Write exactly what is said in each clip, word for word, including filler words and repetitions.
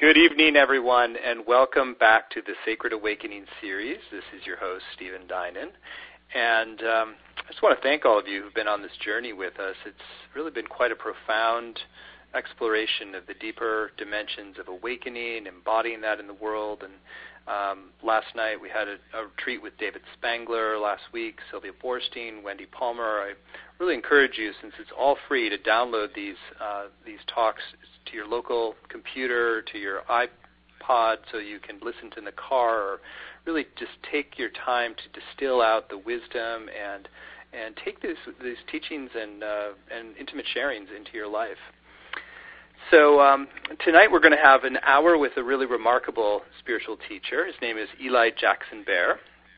Good evening, everyone, and welcome back to the Sacred Awakening series. This is your host, Stephen Dinan, and um, I just want to thank all of you who've been on this journey with us. It's really been quite a profound exploration of the deeper dimensions of awakening, embodying that in the world. And um, last night we had a, a retreat with David Spangler. Last week, Sylvia Boorstein, Wendy Palmer. I really encourage you, since it's all free, to download these uh, these talks to your local computer, to your iPod, so you can listen to in the car, or really just take your time to distill out the wisdom and and take these these teachings and uh, and intimate sharings into your life. So um, tonight we're going to have an hour with a really remarkable spiritual teacher. His name is Eli Jackson Bear.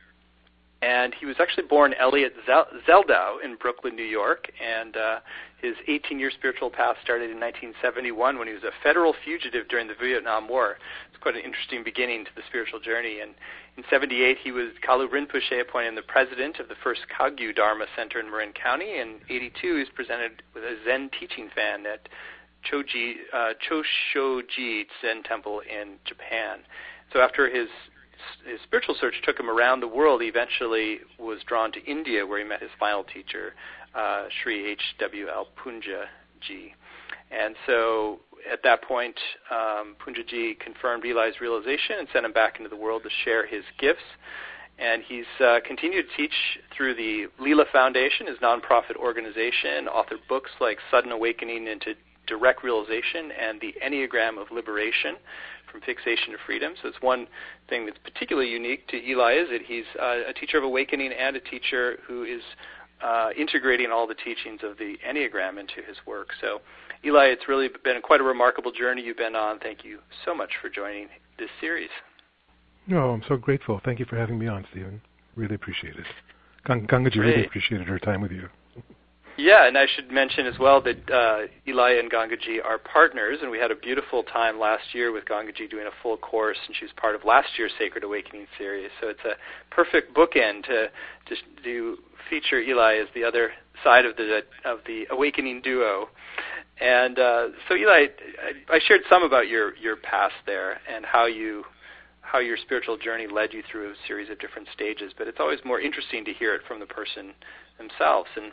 And he was actually born Elliot Zeldow in Brooklyn, New York, and uh, his eighteen-year spiritual path started in nineteen seventy-one when he was a federal fugitive during the Vietnam War. It's quite an interesting beginning to the spiritual journey. And in seventy-eight, he was Kalu Rinpoche appointed the president of the first Kagyu Dharma Center in Marin County. In eighty-two, he was presented with a Zen teaching fan at Choji, uh, Choshoji Zen Temple in Japan. So after his His spiritual search took him around the world. He eventually was drawn to India, where he met his final teacher, uh, Sri H W L Punjaji. And so at that point, um, Punjaji confirmed Eli's realization and sent him back into the world to share his gifts. And he's uh, continued to teach through the Leela Foundation, his nonprofit organization, authored books like Sudden Awakening into Direct Realization and The Enneagram of Liberation, From Fixation to Freedom. So it's one thing that's particularly unique to Eli is that he's uh, a teacher of awakening and a teacher who is uh, integrating all the teachings of the Enneagram into his work. So Eli, it's really been quite a remarkable journey you've been on. Thank you so much for joining this series. No, I'm so grateful. Thank you for having me on, Stephen. Really appreciate it. Gang- Gangaji really appreciated her time with you. Yeah, and I should mention as well that uh, Eli and Gangaji are partners, and we had a beautiful time last year with Gangaji doing a full course, and she was part of last year's Sacred Awakening series. So it's a perfect bookend to to, to feature Eli as the other side of the of the awakening duo. And uh, so Eli, I, I shared some about your, your past there and how you how your spiritual journey led you through a series of different stages, but it's always more interesting to hear it from the person themselves. And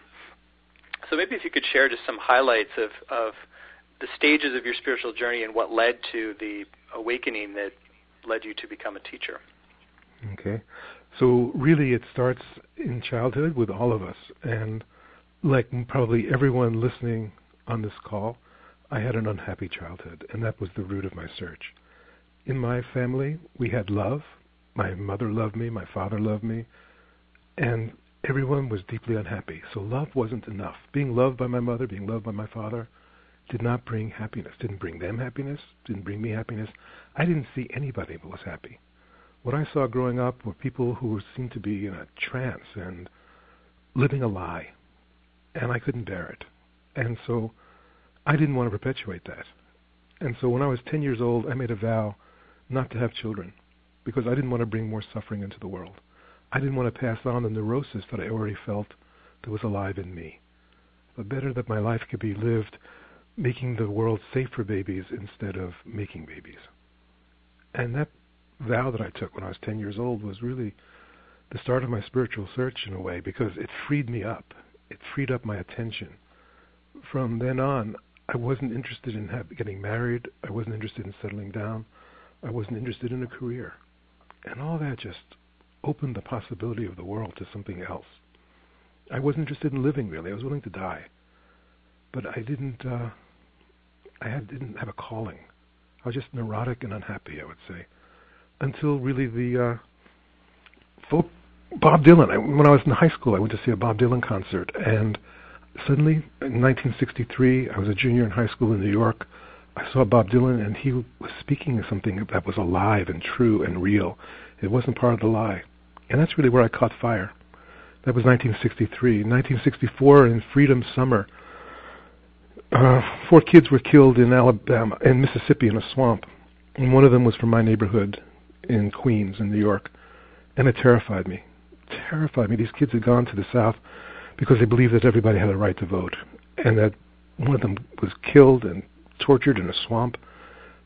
so maybe if you could share just some highlights of, of the stages of your spiritual journey and what led to the awakening that led you to become a teacher. Okay. So really it starts in childhood with all of us. And like probably everyone listening on this call, I had an unhappy childhood, and that was the root of my search. In my family, we had love. My mother loved me. My father loved me. And everyone was deeply unhappy, so love wasn't enough. Being loved by my mother, being loved by my father, did not bring happiness. Didn't bring them happiness, didn't bring me happiness. I didn't see anybody who was happy. What I saw growing up were people who seemed to be in a trance and living a lie, and I couldn't bear it. And so I didn't want to perpetuate that. And so when I was ten years old, I made a vow not to have children, because I didn't want to bring more suffering into the world. I didn't want to pass on the neurosis that I already felt that was alive in me. But better that my life could be lived making the world safe for babies instead of making babies. And that vow that I took when I was ten years old was really the start of my spiritual search in a way, because it freed me up. It freed up my attention. From then on, I wasn't interested in have, getting married. I wasn't interested in settling down. I wasn't interested in a career. And all that just opened the possibility of the world to something else. I wasn't interested in living, really. I was willing to die. But I didn't, uh, I had, didn't have a calling. I was just neurotic and unhappy, I would say. Until really the uh, folk, Bob Dylan. I, when I was in high school, I went to see a Bob Dylan concert, and suddenly, in nineteen sixty-three, I was a junior in high school in New York. I saw Bob Dylan, and he was speaking of something that was alive and true and real. It wasn't part of the lie. And that's really where I caught fire. That was nineteen sixty-three. In nineteen sixty-four, in Freedom Summer, uh, four kids were killed in Alabama, in Mississippi, in a swamp. And one of them was from my neighborhood in Queens, in New York. And it terrified me. It terrified me. These kids had gone to the South because they believed that everybody had a right to vote. And that one of them was killed and tortured in a swamp.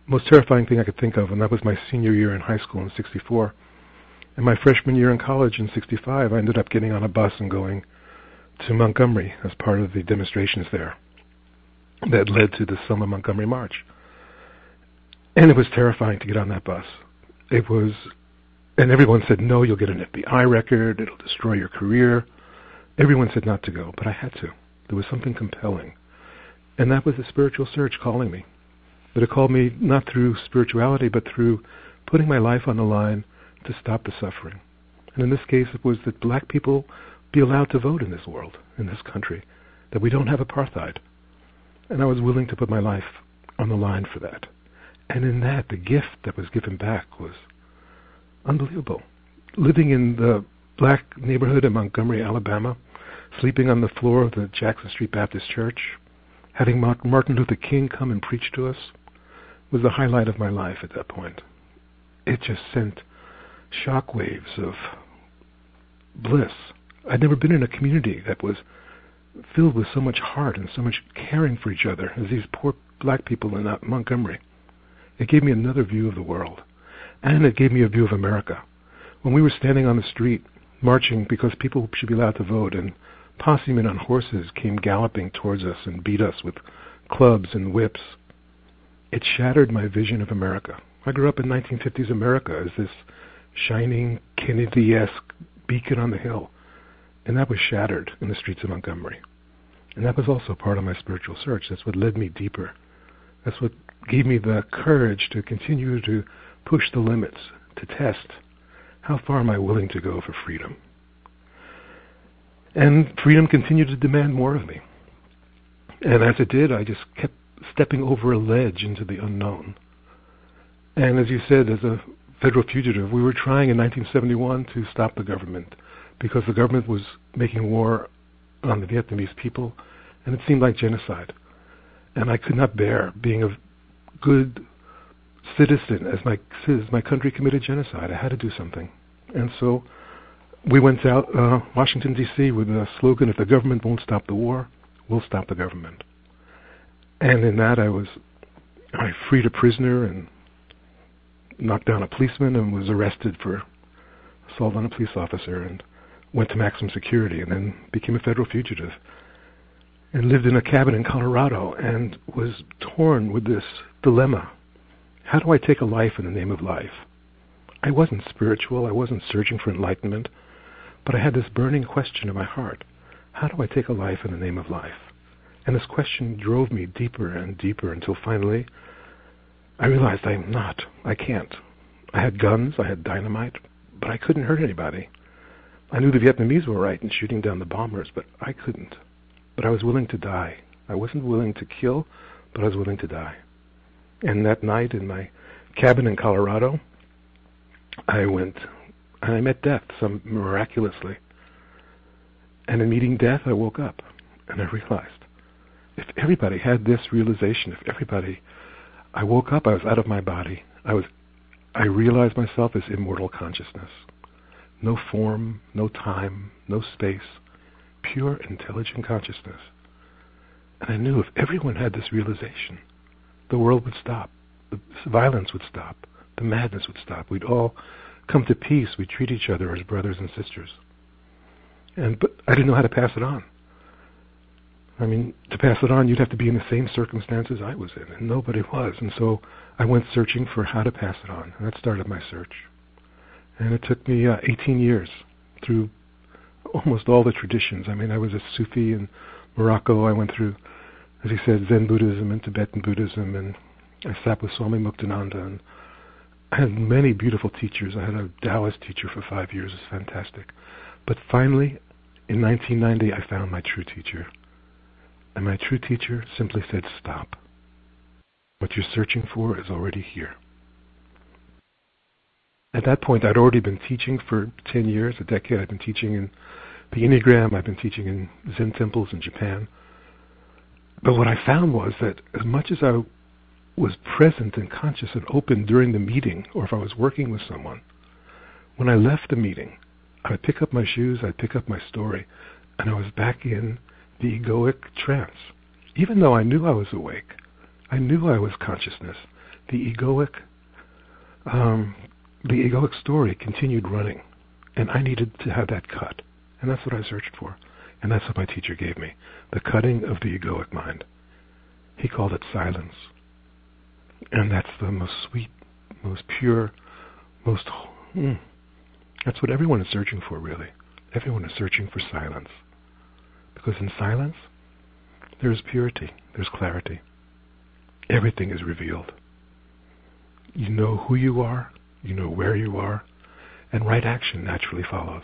most terrifying thing I could think of, and that was my senior year in high school in sixty-four. And my freshman year in college in sixty-five, I ended up getting on a bus and going to Montgomery as part of the demonstrations there that led to the Selma Montgomery March. And it was terrifying to get on that bus. It was, and everyone said, no, you'll get an F B I record, it'll destroy your career. Everyone said not to go, but I had to. There was something compelling. And that was the spiritual surge calling me. But it called me not through spirituality, but through putting my life on the line to stop the suffering. And in this case, it was that black people be allowed to vote in this world, in this country, that we don't have apartheid. And I was willing to put my life on the line for that. And in that, the gift that was given back was unbelievable. Living in the black neighborhood in Montgomery, Alabama, sleeping on the floor of the Jackson Street Baptist Church, having Martin Luther King come and preach to us, was the highlight of my life at that point. It just sent shock waves of bliss. I'd never been in a community that was filled with so much heart and so much caring for each other as these poor black people in Montgomery. It gave me another view of the world, and it gave me a view of America. When we were standing on the street marching because people should be allowed to vote, and posse men on horses came galloping towards us and beat us with clubs and whips, it shattered my vision of America. I grew up in nineteen fifties America as this shining Kennedy-esque beacon on the hill, and that was shattered in the streets of Montgomery. And that was also part of my spiritual search. That's what led me deeper. That's what gave me the courage to continue to push the limits, to test how far am I willing to go for freedom. And freedom continued to demand more of me. And as it did, I just kept stepping over a ledge into the unknown. And as you said, as a federal fugitive, we were trying in nineteen seventy-one to stop the government because the government was making war on the Vietnamese people, and it seemed like genocide. And I could not bear being a good citizen as my as my country committed genocide. I had to do something. And so we went out, uh, Washington, D C, with a slogan, if the government won't stop the war, we'll stop the government. And in that I was, I freed a prisoner and knocked down a policeman and was arrested for assault on a police officer and went to maximum security and then became a federal fugitive and lived in a cabin in Colorado and was torn with this dilemma. How do I take a life in the name of life? I wasn't spiritual. I wasn't searching for enlightenment, but I had this burning question in my heart. How do I take a life in the name of life? And this question drove me deeper and deeper until finally I realized I'm not. I can't. I had guns. I had dynamite, but I couldn't hurt anybody. I knew the Vietnamese were right in shooting down the bombers, but I couldn't. But I was willing to die. I wasn't willing to kill, but I was willing to die. And that night in my cabin in Colorado, I went and I met death, some miraculously. And in meeting death, I woke up and I realized if everybody had this realization, if everybody, I woke up, I was out of my body. I was, I realized myself as immortal consciousness. No form, no time, no space, pure intelligent consciousness. And I knew if everyone had this realization, the world would stop. The violence would stop. The madness would stop. We'd all come to peace. We'd treat each other as brothers and sisters. And but I didn't know how to pass it on. I mean, to pass it on, you'd have to be in the same circumstances I was in, and nobody was. And so I went searching for how to pass it on, and that started my search. And it took me uh, eighteen years through almost all the traditions. I mean, I was a Sufi in Morocco. I went through, as you said, Zen Buddhism and Tibetan Buddhism, and I sat with Swami Muktananda, and I had many beautiful teachers. I had a Taoist teacher for five years. It was fantastic. But finally, in nineteen ninety, I found my true teacher. And my true teacher simply said, stop. What you're searching for is already here. At that point, I'd already been teaching for ten years, a decade. I'd been teaching in the Enneagram. I'd been teaching in Zen temples in Japan. But what I found was that as much as I was present and conscious and open during the meeting, or if I was working with someone, when I left the meeting, I would pick up my shoes, I'd pick up my story, and I was back in the egoic trance. Even though I knew I was awake, I knew I was consciousness, the egoic, um, the egoic story continued running, and I needed to have that cut, and that's what I searched for, and that's what my teacher gave me, the cutting of the egoic mind. He called it silence, and that's the most sweet, most pure, most, mm, that's what everyone is searching for, really. Everyone is searching for silence, because in silence, there's purity, there's clarity. Everything is revealed. You know who you are, you know where you are, and right action naturally follows.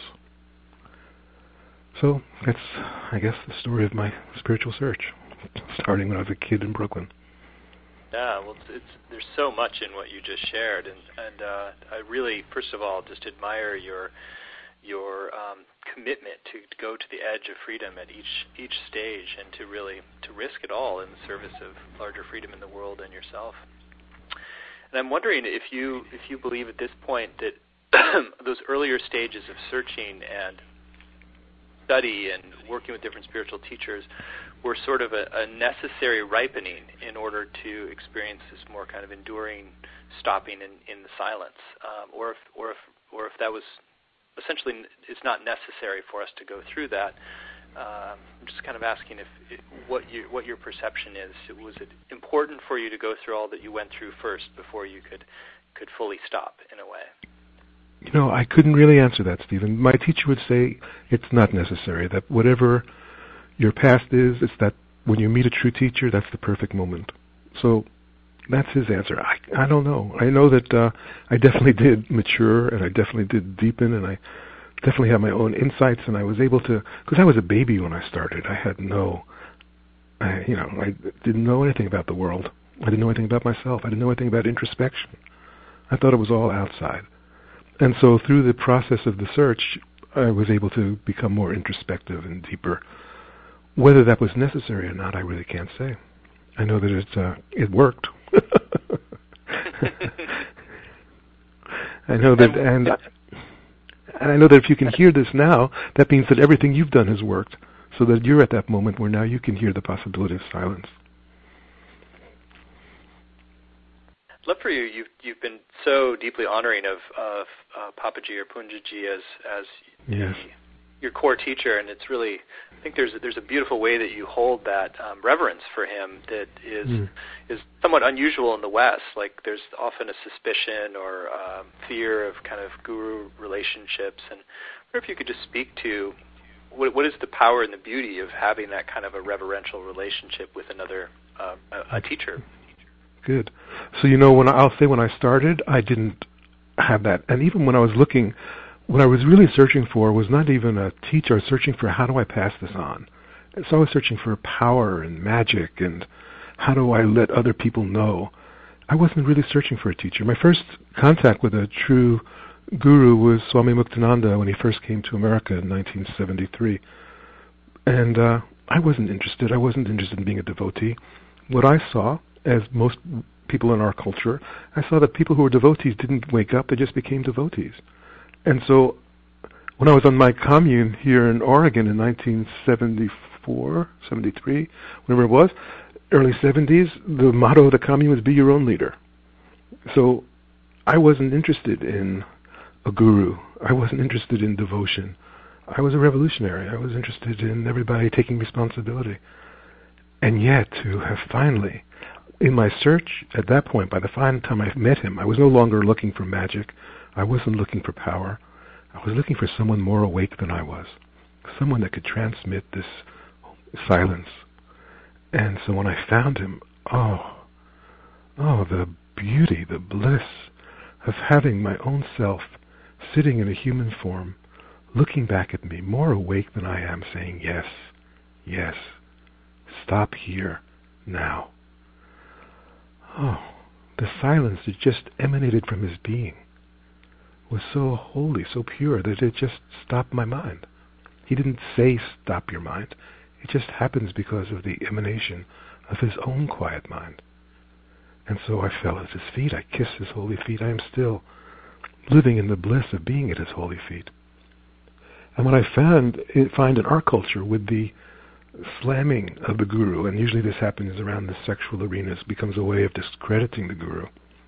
So that's, I guess, the story of my spiritual search, starting when I was a kid in Brooklyn. Yeah, well, it's, it's, there's so much in what you just shared, and, and uh, I really, first of all, just admire your your um, commitment to go to the edge of freedom at each each stage, and to really to risk it all in the service of larger freedom in the world and yourself. And I'm wondering if you if you believe at this point that those earlier stages of searching and study and working with different spiritual teachers were sort of a, a necessary ripening in order to experience this more kind of enduring stopping in, in the silence, um, or if or if or if that was essentially it's not necessary for us to go through that. Um, I'm just kind of asking if, if what you what your perception is. Was it important for you to go through all that you went through first before you could could fully stop in a way? You know, I couldn't really answer that, Stephen. My teacher would say it's not necessary, that whatever your past is, it's that when you meet a true teacher, that's the perfect moment. So that's his answer. I, I don't know. I know that uh, I definitely did mature, and I definitely did deepen, and I definitely had my own insights, and I was able to, because I was a baby when I started. I had no, I, you know, I didn't know anything about the world. I didn't know anything about myself. I didn't know anything about introspection. I thought it was all outside. And so through the process of the search, I was able to become more introspective and deeper. Whether that was necessary or not, I really can't say. I know that it uh, it worked. I know that, and and I know that if you can hear this now, that means that everything you've done has worked, so that you're at that moment where now you can hear the possibility of silence. I'd love for you. You've you've been so deeply honoring of of uh, Papaji or Punjaji as as yes. the, your core teacher, and it's really, I think there's a, there's a beautiful way that you hold that um, reverence for him that is mm. is somewhat unusual in the West. Like there's often a suspicion or um, fear of kind of guru relationships, and I wonder if you could just speak to what what is the power and the beauty of having that kind of a reverential relationship with another uh, a, a teacher. Good. So, you know, when I, I'll say when I started, I didn't have that. And even when I was looking, what I was really searching for was not even a teacher. I was searching for how do I pass this on. And so I was searching for power and magic and how do I let other people know. I wasn't really searching for a teacher. My first contact with a true guru was Swami Muktananda when he first came to America in nineteen seventy-three. And uh, I wasn't interested. I wasn't interested in being a devotee. What I saw, as most people in our culture, I saw that people who were devotees didn't wake up, they just became devotees. And so when I was on my commune here in Oregon in nineteen seventy-four, seventy-three, whenever it was, early seventies, the motto of the commune was be your own leader. So I wasn't interested in a guru. I wasn't interested in devotion. I was a revolutionary. I was interested in everybody taking responsibility. And yet to have finally, in my search at that point, by the final time I met him, I was no longer looking for magic. I wasn't looking for power. I was looking for someone more awake than I was, someone that could transmit this silence. And so when I found him, oh, oh, the beauty, the bliss of having my own self sitting in a human form, looking back at me, more awake than I am, saying, yes, yes, stop here, now. Oh, the silence that just emanated from his being was so holy, so pure, that it just stopped my mind. He didn't say, stop your mind. It just happens because of the emanation of his own quiet mind. And so I fell at his feet. I kissed his holy feet. I am still living in the bliss of being at his holy feet. And what I found, find in our culture with the slamming of the guru, and usually this happens around the sexual arenas, becomes a way of discrediting the guru.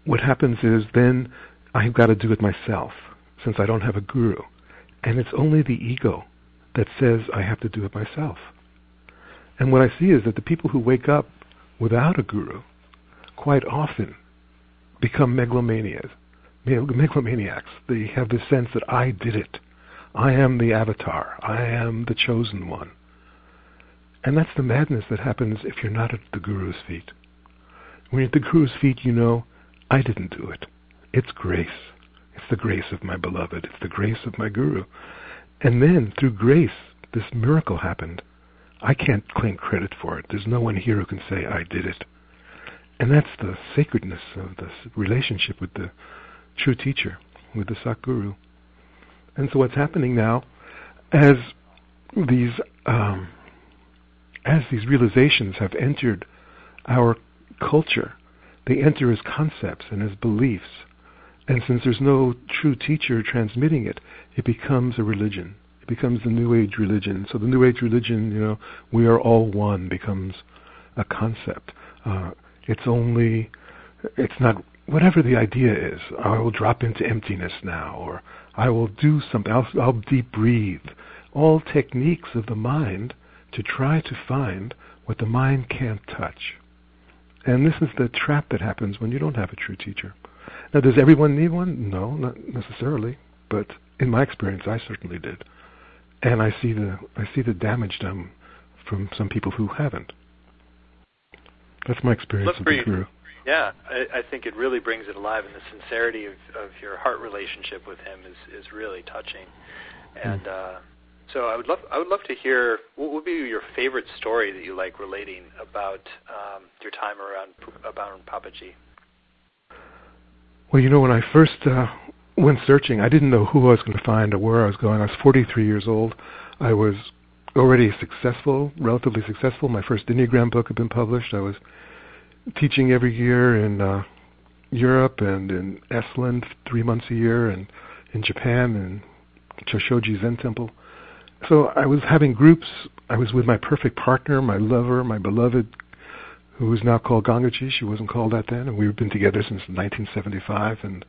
what happens is then I've got to do it myself, since I don't have a guru. And it's only the ego that says I have to do it myself. And what I see is that the people who wake up without a guru quite often become megalomaniacs. megalomaniacs. They have this sense that I did it. I am the avatar. I am the chosen one. And that's the madness that happens if you're not at the guru's feet. When you're at the guru's feet, you know, I didn't do it. It's grace. It's the grace of my beloved. It's the grace of my guru. And then, through grace, this miracle happened. I can't claim credit for it. There's no one here who can say, I did it. And that's the sacredness of this relationship with the true teacher, with the Satguru. And so what's happening now, as these um, as these realizations have entered our culture, they enter as concepts and as beliefs. And since there's no true teacher transmitting it, it becomes a religion. It becomes the New Age religion. So the New Age religion, you know, we are all one, becomes a concept. Uh, it's only, it's not, whatever the idea is, I will drop into emptiness now, or I will do something, I'll, I'll deep breathe. All techniques of the mind to try to find what the mind can't touch. And this is the trap that happens when you don't have a true teacher. Now, does everyone need one? No, not necessarily. But in my experience, I certainly did. And I see the I see the damage done from some people who haven't. That's my experience with the Guru. Yeah, I, I think it really brings it alive, and the sincerity of, of your heart relationship with him is, is really touching. And mm. uh, so I would love I would love to hear, what would be your favorite story that you like relating about um, your time around about Papaji? Well, you know, when I first uh, went searching, I didn't know who I was going to find or where I was going. I was forty-three years old. I was already successful, relatively successful. My first Enneagram book had been published. I was teaching every year in uh, Europe and in Estland three months a year, and in Japan and Choshoji Zen Temple. So I was having groups. I was with my perfect partner, my lover, my beloved, who is now called Gangaji. She wasn't called that then, and we've been together since nineteen seventy-five. And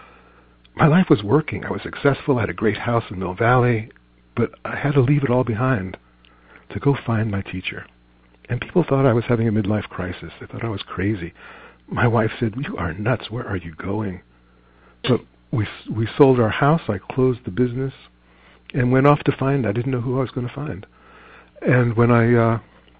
my life was working. I was successful. I had a great house in Mill Valley, but I had to leave it all behind to go find my teacher. And people thought I was having a midlife crisis. They thought I was crazy. My wife said, "You are nuts. Where are you going?" But we we sold our house. I closed the business and went off to find. I didn't know who I was going to find. And when I uh,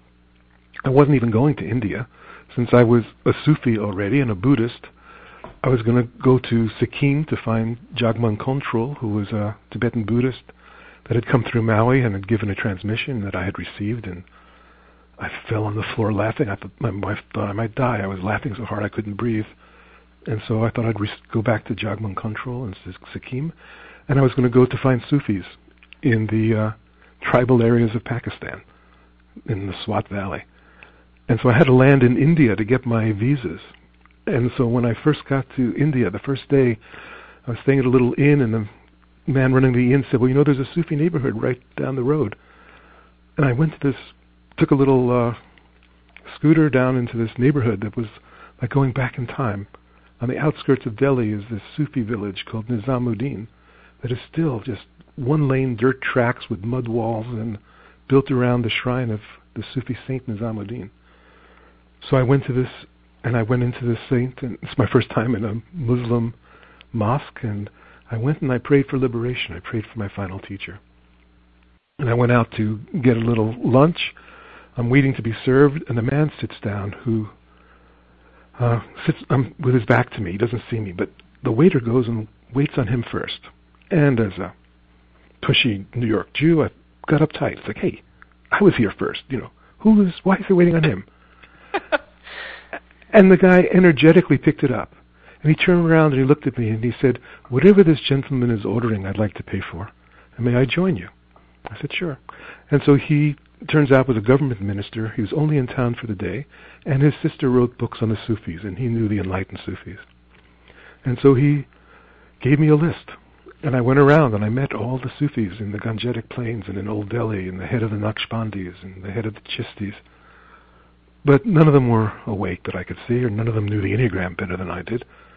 I wasn't even going to India, since I was a Sufi already and a Buddhist. I was going to go to Sikkim to find Jagman Kongtrul, who was a Tibetan Buddhist that had come through Maui and had given a transmission that I had received, and I fell on the floor laughing. I thought my wife thought I might die. I was laughing so hard I couldn't breathe. And so I thought I'd re- go back to Jagman Kongtrul in Sikkim, and I was going to go to find Sufis in the uh, tribal areas of Pakistan, in the Swat Valley. And so I had to land in India to get my visas. And so when I first got to India, the first day, I was staying at a little inn, and the man running the inn said, "Well, you know, there's a Sufi neighborhood right down the road." And I went to this, took a little uh, scooter down into this neighborhood that was like going back in time. On the outskirts of Delhi is this Sufi village called Nizamuddin that is still just one-lane dirt tracks with mud walls and built around the shrine of the Sufi saint Nizamuddin. So I went to this, and I went into this saint, and it's my first time in a Muslim mosque, and I went and I prayed for liberation. I prayed for my final teacher. And I went out to get a little lunch. I'm waiting to be served, and the man sits down who uh, sits um, with his back to me. He doesn't see me, but the waiter goes and waits on him first. And as a pushy New York Jew, I got uptight. It's like, hey, I was here first. You know, who is? Why is he waiting on him? And the guy energetically picked it up. And he turned around and he looked at me and he said, "Whatever this gentleman is ordering, I'd like to pay for. And may I join you?" I said, "Sure." And so he, turns out, was a government minister. He was only in town for the day. And his sister wrote books on the Sufis, and he knew the enlightened Sufis. And so he gave me a list. And I went around and I met all the Sufis in the Gangetic Plains and in Old Delhi, and the head of the Naqshbandis and the head of the Chistis. But none of them were awake that I could see, or none of them knew the Enneagram better than I did.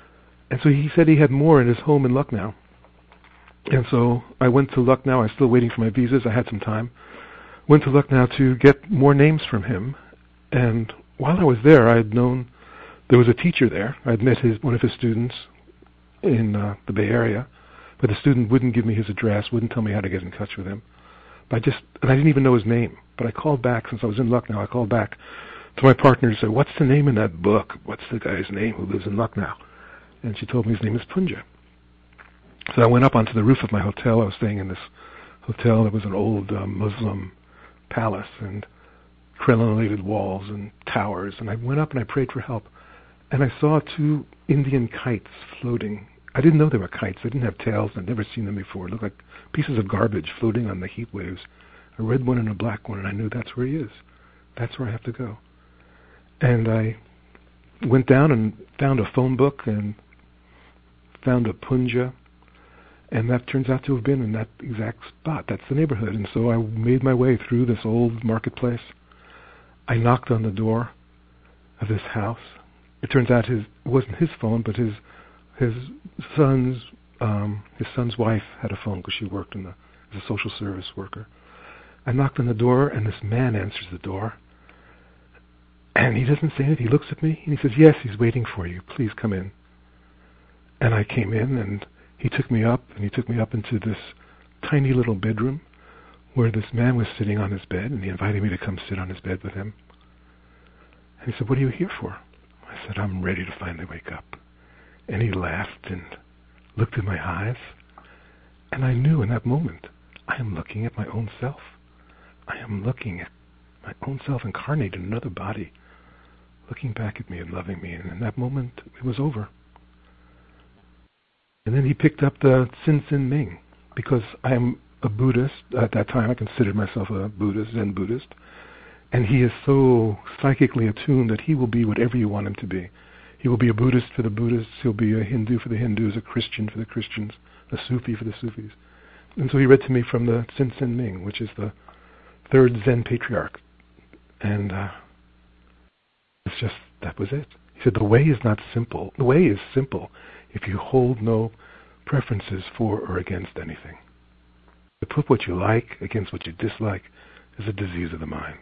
And so he said he had more in his home in Lucknow. And so I went to Lucknow. I was still waiting for my visas. I had some time. Went to Lucknow to get more names from him. And while I was there, I had known there was a teacher there. I had met his one of his students in uh, the Bay Area, but the student wouldn't give me his address, wouldn't tell me how to get in touch with him. But I just, and I didn't even know his name. But I called back, since I was in Lucknow, I called back to my partner and said, "What's the name in that book? What's the guy's name who lives in Lucknow?" And she told me his name is Punja. So I went up onto the roof of my hotel. I was staying in this hotel that was an old uh, Muslim palace and crenellated walls and towers. And I went up and I prayed for help. And I saw two Indian kites floating. I didn't know they were kites. They didn't have tails. I'd never seen them before. It looked like pieces of garbage floating on the heat waves. A red one and a black one, and I knew that's where he is. That's where I have to go. And I went down and found a phone book and found a Punja, and that turns out to have been in that exact spot. That's the neighborhood. And so I made my way through this old marketplace. I knocked on the door of this house. It turns out his it wasn't his phone, but his his son's um, his son's wife had a phone because she worked in the as a social service worker. I knocked on the door, and this man answers the door, and he doesn't say anything. He looks at me and he says, "Yes, he's waiting for you. Please come in." And I came in, and he took me up, and he took me up into this tiny little bedroom where this man was sitting on his bed, and he invited me to come sit on his bed with him. And he said, "What are you here for?" I said, "I'm ready to finally wake up." And he laughed and looked in my eyes, and I knew in that moment, I am looking at my own self. I am looking at my own self incarnate in another body, looking back at me and loving me. And in that moment, it was over. And then he picked up the Sin Sin Ming, because I am a Buddhist. At that time, I considered myself a Buddhist, Zen Buddhist. And he is so psychically attuned that he will be whatever you want him to be. He will be a Buddhist for the Buddhists. He'll be a Hindu for the Hindus, a Christian for the Christians, a Sufi for the Sufis. And so he read to me from the Sin Sin Ming, which is the third Zen patriarch. And uh, it's just, that was it. He said, the way is not simple. The way is simple if you hold no preferences for or against anything. To put what you like against what you dislike is a disease of the mind.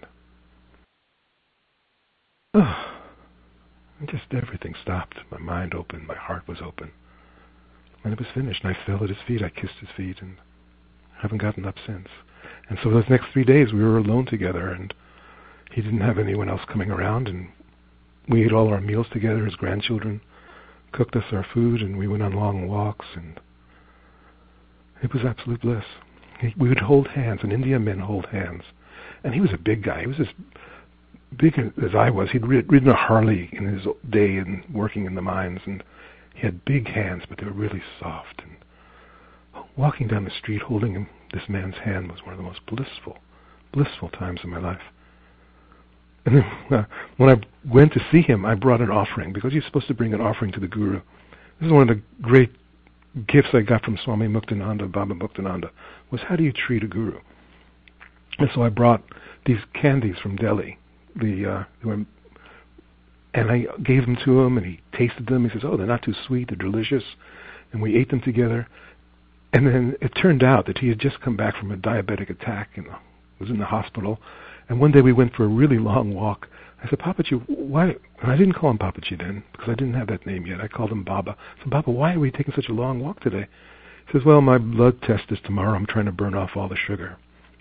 Oh, and just everything stopped. My mind opened, my heart was open. And it was finished, and I fell at his feet. I kissed his feet, and haven't gotten up since. And so those next three days we were alone together, and he didn't have anyone else coming around, and we ate all our meals together. His grandchildren cooked us our food, and we went on long walks, and it was absolute bliss. He, we would hold hands, and Indian men hold hands. And he was a big guy. He was as big as I was. He'd ridden a Harley in his day and working in the mines, and he had big hands, but they were really soft. And walking down the street holding him, this man's hand was one of the most blissful, blissful times of my life. And then uh, when I went to see him, I brought an offering, because you're supposed to bring an offering to the Guru. This is one of the great gifts I got from Swami Muktananda, Baba Muktananda, was how do you treat a Guru? And so I brought these candies from Delhi. The uh, they were, and I gave them to him, and he tasted them. He says, "Oh, they're not too sweet. They're delicious." And we ate them together. And then it turned out that he had just come back from a diabetic attack and was in the hospital. And one day we went for a really long walk. I said, "Papaji, why?" And I didn't call him Papaji then, because I didn't have that name yet. I called him Baba. I said, "Baba, why are we taking such a long walk today?" He says, "Well, my blood test is tomorrow. I'm trying to burn off all the sugar."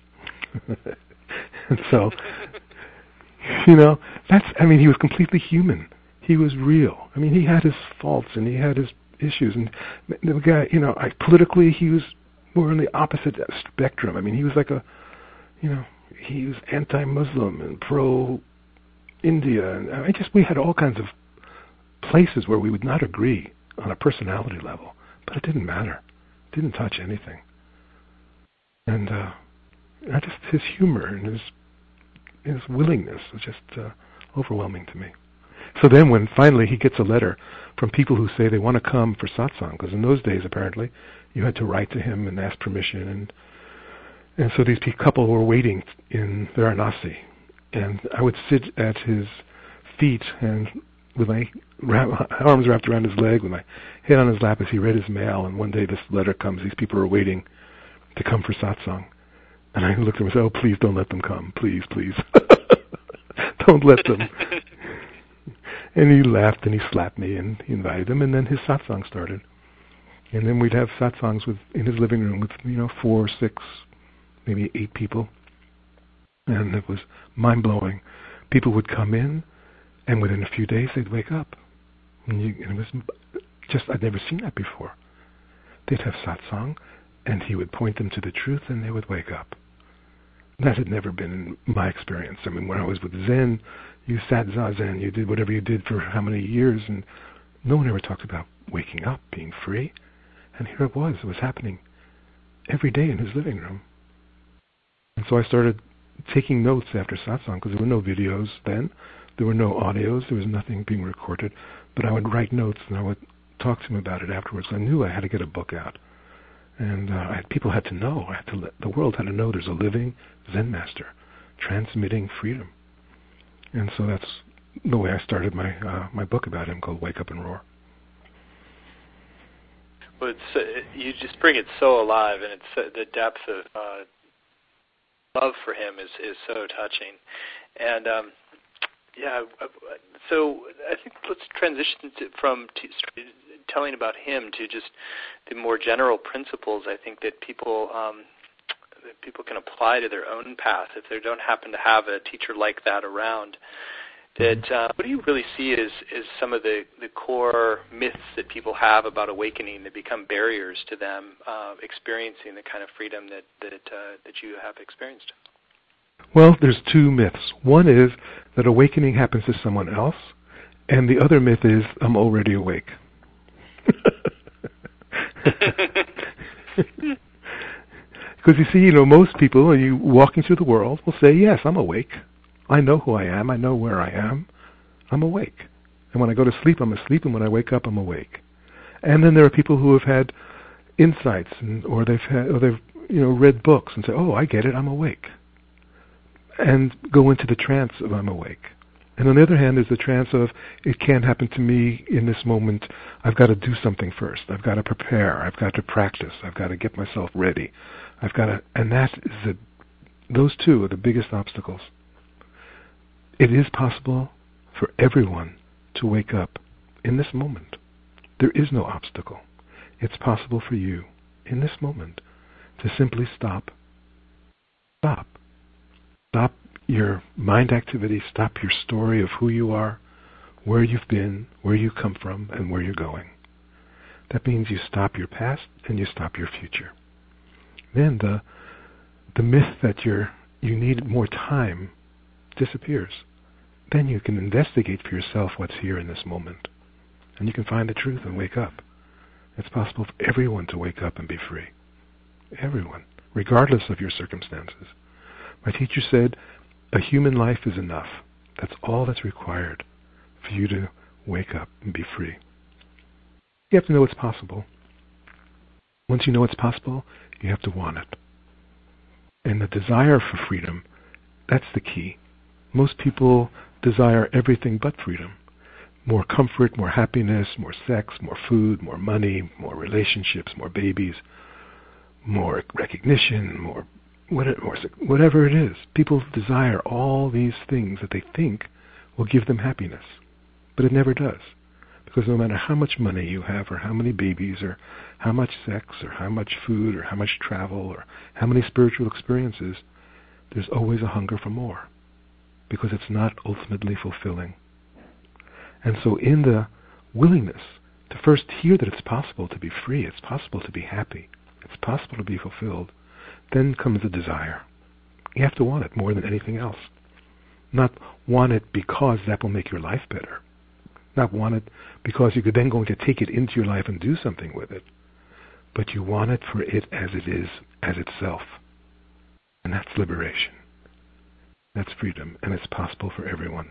And so, you know, that's, I mean, he was completely human. He was real. I mean, he had his faults and he had his issues. And the guy, you know, I, politically, he was more on the opposite spectrum. I mean, he was like a, you know, he was anti-Muslim and pro-India. And I just, we had all kinds of places where we would not agree on a personality level. But it didn't matter. It didn't touch anything. And uh, I just, his humor and his his willingness was just uh, overwhelming to me. So then when finally he gets a letter from people who say they want to come for satsang, because in those days apparently you had to write to him and ask permission, and and so these couple were waiting in Varanasi, and I would sit at his feet and with my arms wrapped around his leg, with my head on his lap as he read his mail. And one day this letter comes. These people are waiting to come for satsang. And I looked at him and said, oh, please don't let them come. Please, please. Don't let them. And he laughed and he slapped me and he invited them. And then his satsang started. And then we'd have satsangs with, in his living room with, you know, four, six, maybe eight people. And it was mind-blowing. People would come in, and within a few days they'd wake up. And, you, and it was just, I'd never seen that before. They'd have satsang, and he would point them to the truth, and they would wake up. That had never been in my experience. I mean, when I was with Zen, you sat zazen, you did whatever you did for how many years, and no one ever talked about waking up, being free. And here it was. It was happening every day in his living room. And so I started taking notes after satsang, because there were no videos then. There were no audios. There was nothing being recorded. But I would write notes, and I would talk to him about it afterwards. I knew I had to get a book out. And uh, I, people had to know. I had to let, the world had to know there's a living Zen master transmitting freedom. And so that's the way I started my uh, my book about him, called Wake Up and Roar. Well, it's, uh, you just bring it so alive, and it's uh, the depth of uh, love for him is, is so touching. And um, yeah, so I think let's transition to, from t- telling about him to just the more general principles. I think that people um, that people can apply to their own path if they don't happen to have a teacher like that around. That uh, what do you really see as, as some of the, the core myths that people have about awakening that become barriers to them uh, experiencing the kind of freedom that that, uh, that you have experienced? Well, there's two myths. One is that awakening happens to someone else, and the other myth is I'm already awake. Because you see, you know, most people, when you walking through the world, will say, yes, I'm awake. I know who I am. I know where I am. I'm awake. And when I go to sleep, I'm asleep, and when I wake up, I'm awake. And then there are people who have had insights, and, or they've had, or they've you know read books and say, oh, I get it, I'm awake, and go into the trance of I'm awake. And on the other hand, there's the trance of it can't happen to me in this moment. I've got to do something first. I've got to prepare. I've got to practice. I've got to get myself ready. I've got to, and that is the, those two are the biggest obstacles. It is possible for everyone to wake up in this moment. There is no obstacle. It's possible for you in this moment to simply stop. Stop. Stop your mind activity. Stop your story of who you are, where you've been, where you come from, and where you're going. That means you stop your past and you stop your future. Then the the myth that you're you need more time disappears. Then you can investigate for yourself what's here in this moment. And you can find the truth and wake up. It's possible for everyone to wake up and be free. Everyone, regardless of your circumstances. My teacher said, a human life is enough. That's all that's required for you to wake up and be free. You have to know it's possible. Once you know it's possible, you have to want it. And the desire for freedom, that's the key. Most people desire everything but freedom. More comfort, more happiness, more sex, more food, more money, more relationships, more babies, more recognition, more whatever it is. People desire all these things that they think will give them happiness. But it never does. Because no matter how much money you have, or how many babies, or how much sex, or how much food, or how much travel, or how many spiritual experiences, there's always a hunger for more. Because it's not ultimately fulfilling. And so in the willingness to first hear that it's possible to be free, it's possible to be happy, it's possible to be fulfilled, then comes the desire. You have to want it more than anything else. Not want it because that will make your life better. Not want it because you're then going to take it into your life and do something with it. But you want it for it as it is, as itself. And that's liberation. That's freedom, and it's possible for everyone.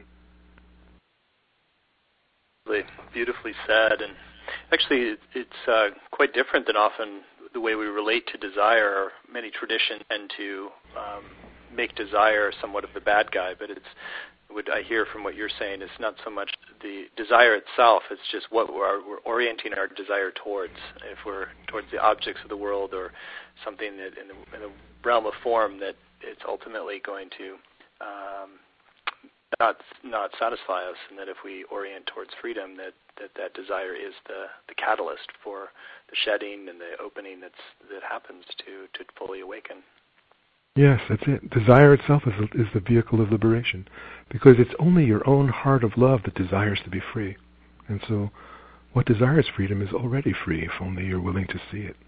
Beautifully said, and actually it's uh, quite different than often the way we relate to desire. Many traditions tend to um, make desire somewhat of the bad guy, but it's would I hear from what you're saying is not so much the desire itself, it's just what we're, we're orienting our desire towards. If we're towards the objects of the world or something that in the, in the realm of form, that it's ultimately going to um, not not satisfy us, and that if we orient towards freedom, that that, that desire is the, the catalyst for the shedding and the opening that's that happens to, to fully awaken. Yes, that's it. Desire itself is, is the vehicle of liberation, because it's only your own heart of love that desires to be free. And so what desires freedom is already free, if only you're willing to see it.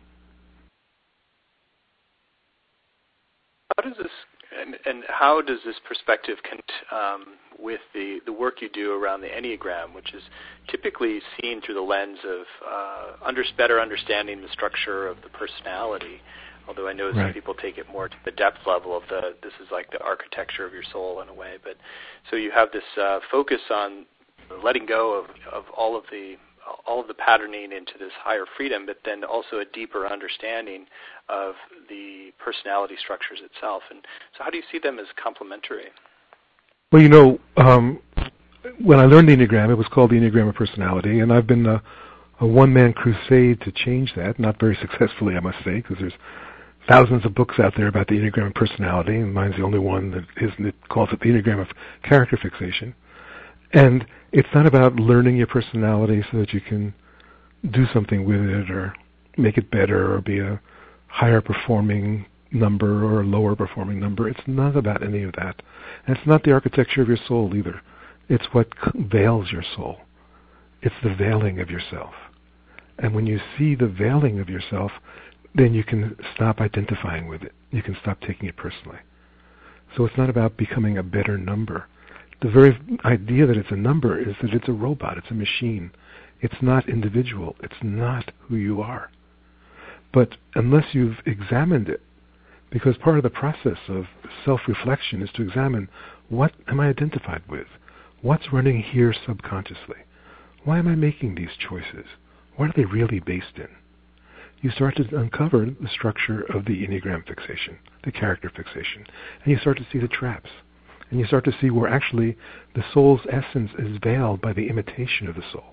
How does this, and, and how does this perspective connect um, with the, the work you do around the Enneagram, which is typically seen through the lens of uh, under, better understanding the structure of the personality? Although I know some right. people take it more to the depth level of the, this is like the architecture of your soul in a way. But so you have this uh, focus on letting go of, of all of the all of the patterning into this higher freedom, but then also a deeper understanding of the personality structures itself. And so how do you see them as complementary? Well, you know, um, when I learned the Enneagram, it was called the Enneagram of Personality, and I've been a, a one-man crusade to change that, not very successfully, I must say, because there's thousands of books out there about the Enneagram of Personality, and mine's the only one that isn't. It calls it the Enneagram of Character Fixation. And it's not about learning your personality so that you can do something with it or make it better or be a higher performing number or a lower performing number. It's not about any of that. And it's not the architecture of your soul either. It's what veils your soul. It's the veiling of yourself. And when you see the veiling of yourself, then you can stop identifying with it. You can stop taking it personally. So it's not about becoming a better number. The very idea that it's a number is that it's a robot, it's a machine. It's not individual. It's not who you are. But unless you've examined it, because part of the process of self-reflection is to examine, what am I identified with? What's running here subconsciously? Why am I making these choices? What are they really based in? You start to uncover the structure of the Enneagram fixation, the character fixation, and you start to see the traps. And you start to see where actually the soul's essence is veiled by the imitation of the soul.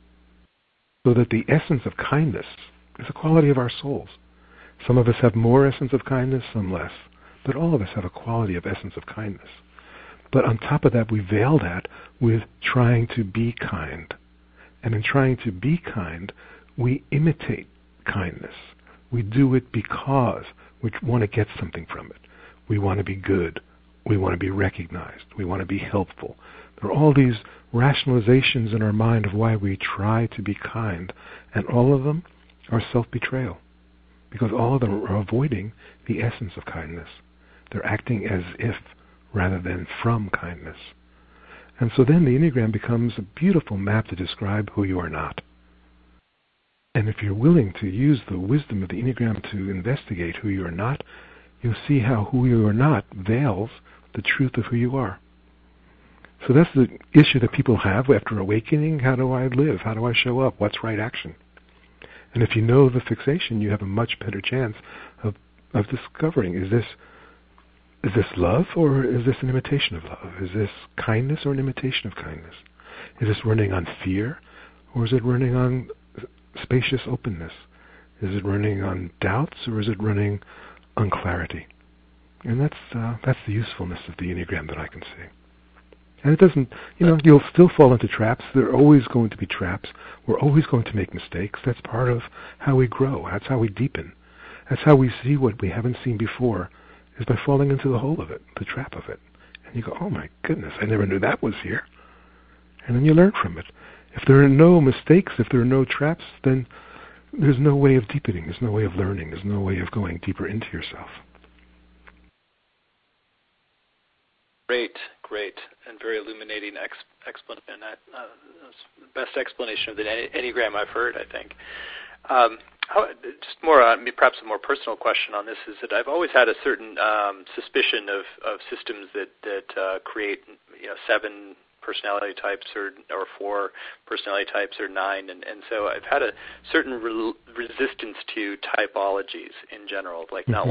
So that the essence of kindness is a quality of our souls. Some of us have more essence of kindness, some less. But all of us have a quality of essence of kindness. But on top of that, we veil that with trying to be kind. And in trying to be kind, we imitate kindness. We do it because we want to get something from it. We want to be good. We want to be recognized. We want to be helpful. There are all these rationalizations in our mind of why we try to be kind, and all of them are self-betrayal, because all of them are avoiding the essence of kindness. They're acting as if rather than from kindness. And so then the Enneagram becomes a beautiful map to describe who you are not. And if you're willing to use the wisdom of the Enneagram to investigate who you are not, you'll see how who you are not veils the truth of who you are. So that's the issue that people have after awakening. How do I live? How do I show up? What's right action? And if you know the fixation, you have a much better chance of, of discovering, is this is this love or is this an imitation of love? Is this kindness or an imitation of kindness? Is this running on fear or is it running on spacious openness? Is it running on doubts or is it running on clarity? And that's uh, that's the usefulness of the Enneagram that I can see. And it doesn't, you know, you'll still fall into traps. There are always going to be traps. We're always going to make mistakes. That's part of how we grow. That's how we deepen. That's how we see what we haven't seen before, is by falling into the hole of it, the trap of it. And you go, oh my goodness, I never knew that was here. And then you learn from it. If there are no mistakes, if there are no traps, then there's no way of deepening. There's no way of learning. There's no way of going deeper into yourself. Great, great, and very illuminating ex- explanation. Uh, the best explanation of the Enneagram I've heard, I think. Um, how, just more, uh, perhaps a more personal question on this is that I've always had a certain um, suspicion of, of systems that that uh, create, you know, seven personality types or or four personality types or nine, and, and so I've had a certain re- resistance to typologies in general, like not mm-hmm. wanting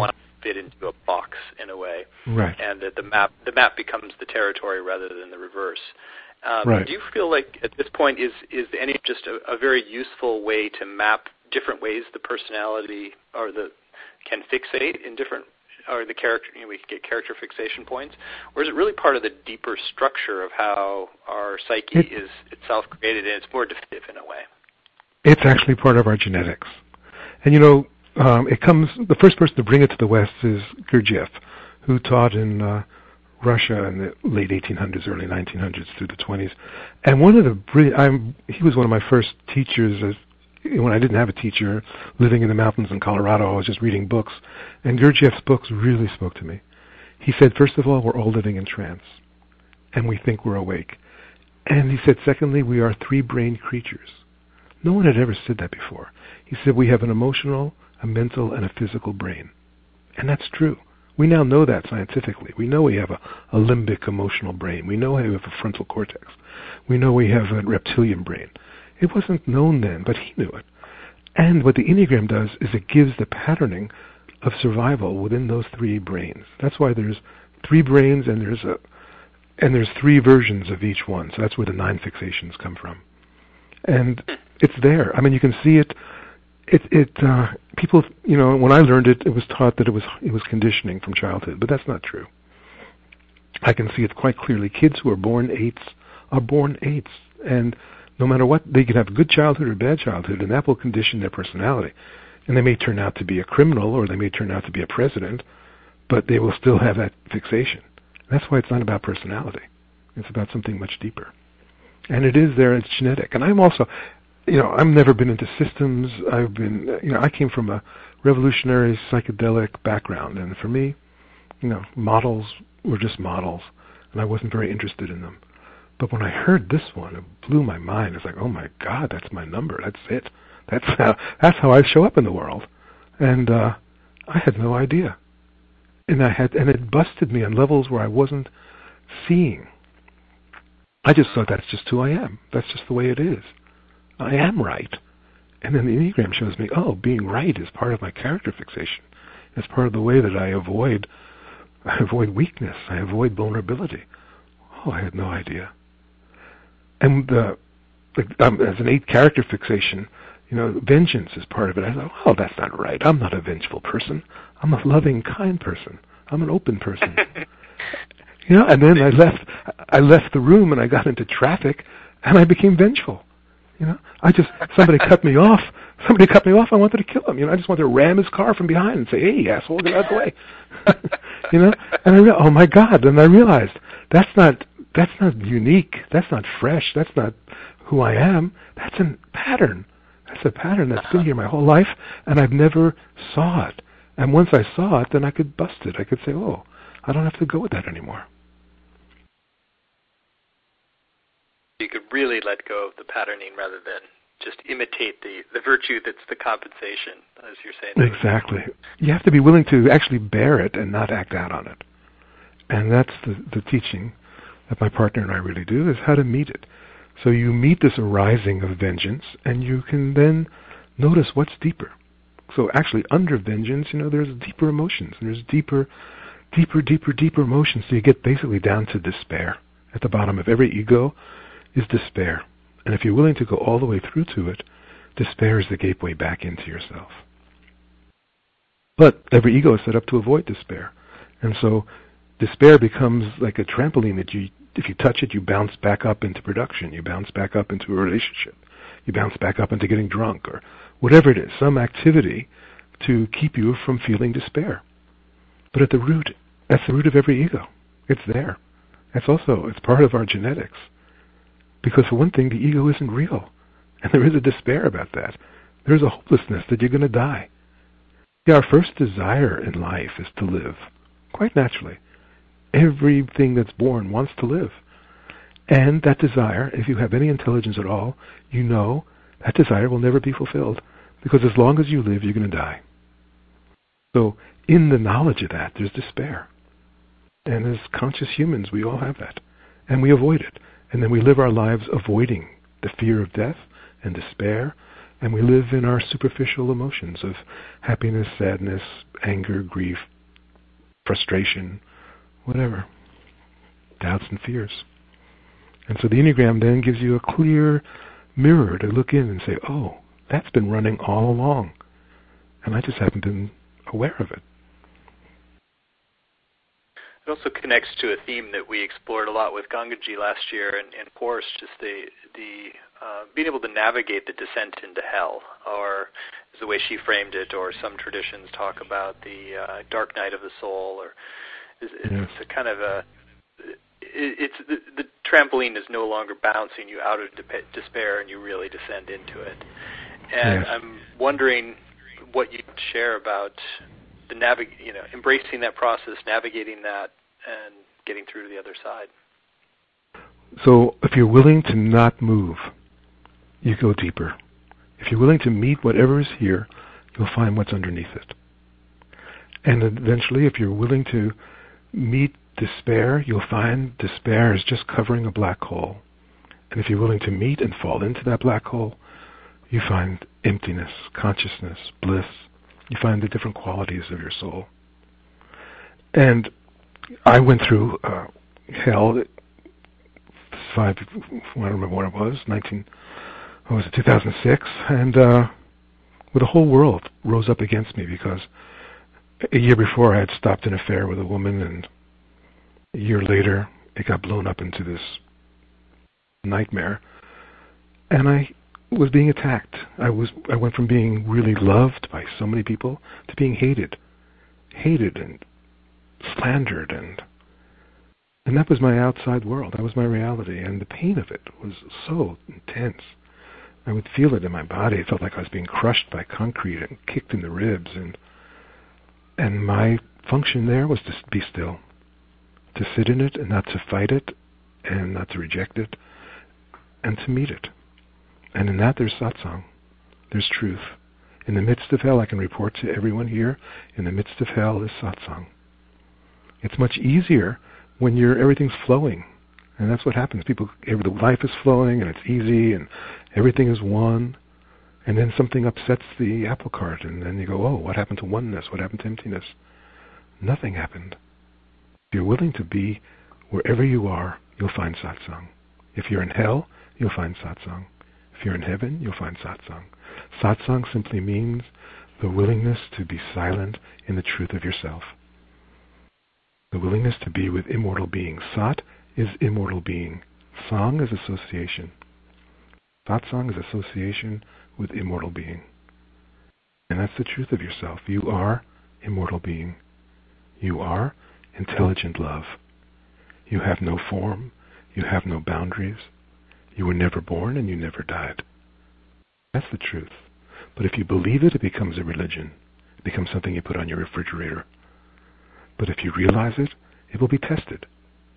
fit into a box in a way, right? And that the map the map becomes the territory rather than the reverse. Um, right. Do you feel like at this point is is any just a, a very useful way to map different ways the personality or the can fixate in different or the character, you know, we can get character fixation points, or is it really part of the deeper structure of how our psyche it, is itself created, and it's more definitive in a way? It's actually part of our genetics. And, you know, um, it comes, the first person to bring it to the West is Gurdjieff, who taught in uh, Russia in the late eighteen hundreds, early nineteen hundreds through the twenties. And one of the, I'm, he was one of my first teachers as, when I didn't have a teacher, living in the mountains in Colorado. I was just reading books, and Gurdjieff's books really spoke to me. He said, first of all, we're all living in trance, and we think we're awake. And he said, secondly, we are three-brained creatures. No one had ever said that before. He said we have an emotional, a mental, and a physical brain. And that's true. We now know that scientifically. We know we have a, a limbic emotional brain. We know we have a frontal cortex. We know we have a reptilian brain. It wasn't known then, but he knew it. And what the Enneagram does is it gives the patterning of survival within those three brains. That's why there's three brains and there's a and there's three versions of each one. So that's where the nine fixations come from. And it's there. I mean, you can see it. It it uh, people, you know, when I learned it, it was taught that it was it was conditioning from childhood, but that's not true. I can see it quite clearly. Kids who are born eights are born eights, and no matter what, they can have a good childhood or bad childhood, and that will condition their personality. And they may turn out to be a criminal, or they may turn out to be a president, but they will still have that fixation. That's why it's not about personality. It's about something much deeper. And it is there, it's genetic. And I'm also, you know, I've never been into systems. I've been, you know, I came from a revolutionary psychedelic background, and for me, you know, models were just models, and I wasn't very interested in them. But when I heard this one, it blew my mind. It's like, oh my God, that's my number. That's it. That's how that's how I show up in the world. And uh, I had no idea. And I had, and it busted me on levels where I wasn't seeing. I just thought that's just who I am. That's just the way it is. I am right. And then the Enneagram shows me, oh, being right is part of my character fixation. It's part of the way that I avoid, I avoid weakness. I avoid vulnerability. Oh, I had no idea. And uh, um, as an eight character fixation, you know, vengeance is part of it. I thought, well, that's not right. I'm not a vengeful person. I'm a loving, kind person. I'm an open person. You know, and then I left. I left the room and I got into traffic, and I became vengeful. You know, I just somebody cut me off. Somebody cut me off. I wanted to kill him. You know, I just wanted to ram his car from behind and say, "Hey, asshole, get out of the way." You know, and I re- oh my God! And I realized that's not that's not unique. That's not fresh. That's not who I am. That's a pattern. That's a pattern that's been here my whole life, and I've never saw it. And once I saw it, then I could bust it. I could say, "Oh, I don't have to go with that anymore." You could really let go of the patterning rather than just imitate the, the virtue that's the compensation, as you're saying. Exactly. You have to be willing to actually bear it and not act out on it. And that's the, the teaching that my partner and I really do, is how to meet it. So you meet this arising of vengeance, and you can then notice what's deeper. So actually under vengeance, you know, there's deeper emotions, and there's deeper, deeper, deeper, deeper emotions. So you get basically down to despair. At the bottom of every ego is despair. And if you're willing to go all the way through to it, despair is the gateway back into yourself. But every ego is set up to avoid despair. And so despair becomes like a trampoline that you, if you touch it, you bounce back up into production. You bounce back up into a relationship. You bounce back up into getting drunk, or whatever it is, some activity to keep you from feeling despair. But at the root, that's the root of every ego. It's there. That's also, it's part of our genetics. Because for one thing, the ego isn't real. And there is a despair about that. There's a hopelessness that you're going to die. Yeah, our first desire in life is to live, quite naturally. Everything that's born wants to live. And that desire, if you have any intelligence at all, you know that desire will never be fulfilled. Because as long as you live, you're going to die. So in the knowledge of that, there's despair. And as conscious humans, we all have that. And we avoid it. And then we live our lives avoiding the fear of death and despair, and we live in our superficial emotions of happiness, sadness, anger, grief, frustration, whatever, doubts and fears. And so the Enneagram then gives you a clear mirror to look in and say, oh, that's been running all along, and I just haven't been aware of it. It also connects to a theme that we explored a lot with Gangaji last year, and, and of course, just the the uh, being able to navigate the descent into hell, or is the way she framed it, or some traditions talk about the uh, dark night of the soul, or it's, yes. it's a kind of a it's the, the trampoline is no longer bouncing you out of de- despair, and you really descend into it. And yes. I'm wondering what you'd share about the navig- you know, embracing that process, navigating that, and getting through to the other side. So if you're willing to not move, you go deeper. If you're willing to meet whatever is here, you'll find what's underneath it. And eventually, if you're willing to meet despair, you'll find despair is just covering a black hole. And if you're willing to meet and fall into that black hole, you find emptiness, consciousness, bliss. You find the different qualities of your soul. And I went through uh, hell, five, I don't remember what it was, nineteen, what was it, two thousand six, and uh, well, the whole world rose up against me because a year before I had stopped an affair with a woman, and a year later it got blown up into this nightmare, and I was being attacked. I was I went from being really loved by so many people to being hated, hated and slandered, and and that was my outside world. That was my reality, and the pain of it was so intense. I would feel it in my body. It felt like I was being crushed by concrete and kicked in the ribs, and and my function there was to be still, to sit in it and not to fight it, and not to reject it, and to meet it. And in that, there's satsang. There's truth. In the midst of hell, I can report to everyone here, in the midst of hell is satsang. It's much easier when you're everything's flowing. And that's what happens. People, every, life is flowing, and it's easy, and everything is one. And then something upsets the apple cart, and then you go, oh, what happened to oneness? What happened to emptiness? Nothing happened. If you're willing to be wherever you are, you'll find satsang. If you're in hell, you'll find satsang. If you're in heaven, you'll find satsang. Satsang simply means the willingness to be silent in the truth of yourself. The willingness to be with immortal beings. Sat is immortal being. Sang is association. Satsang is association with immortal being. And that's the truth of yourself. You are immortal being. You are intelligent love. You have no form. You have no boundaries. You were never born and you never died. That's the truth. But if you believe it, it becomes a religion. It becomes something you put on your refrigerator. But if you realize it, it will be tested.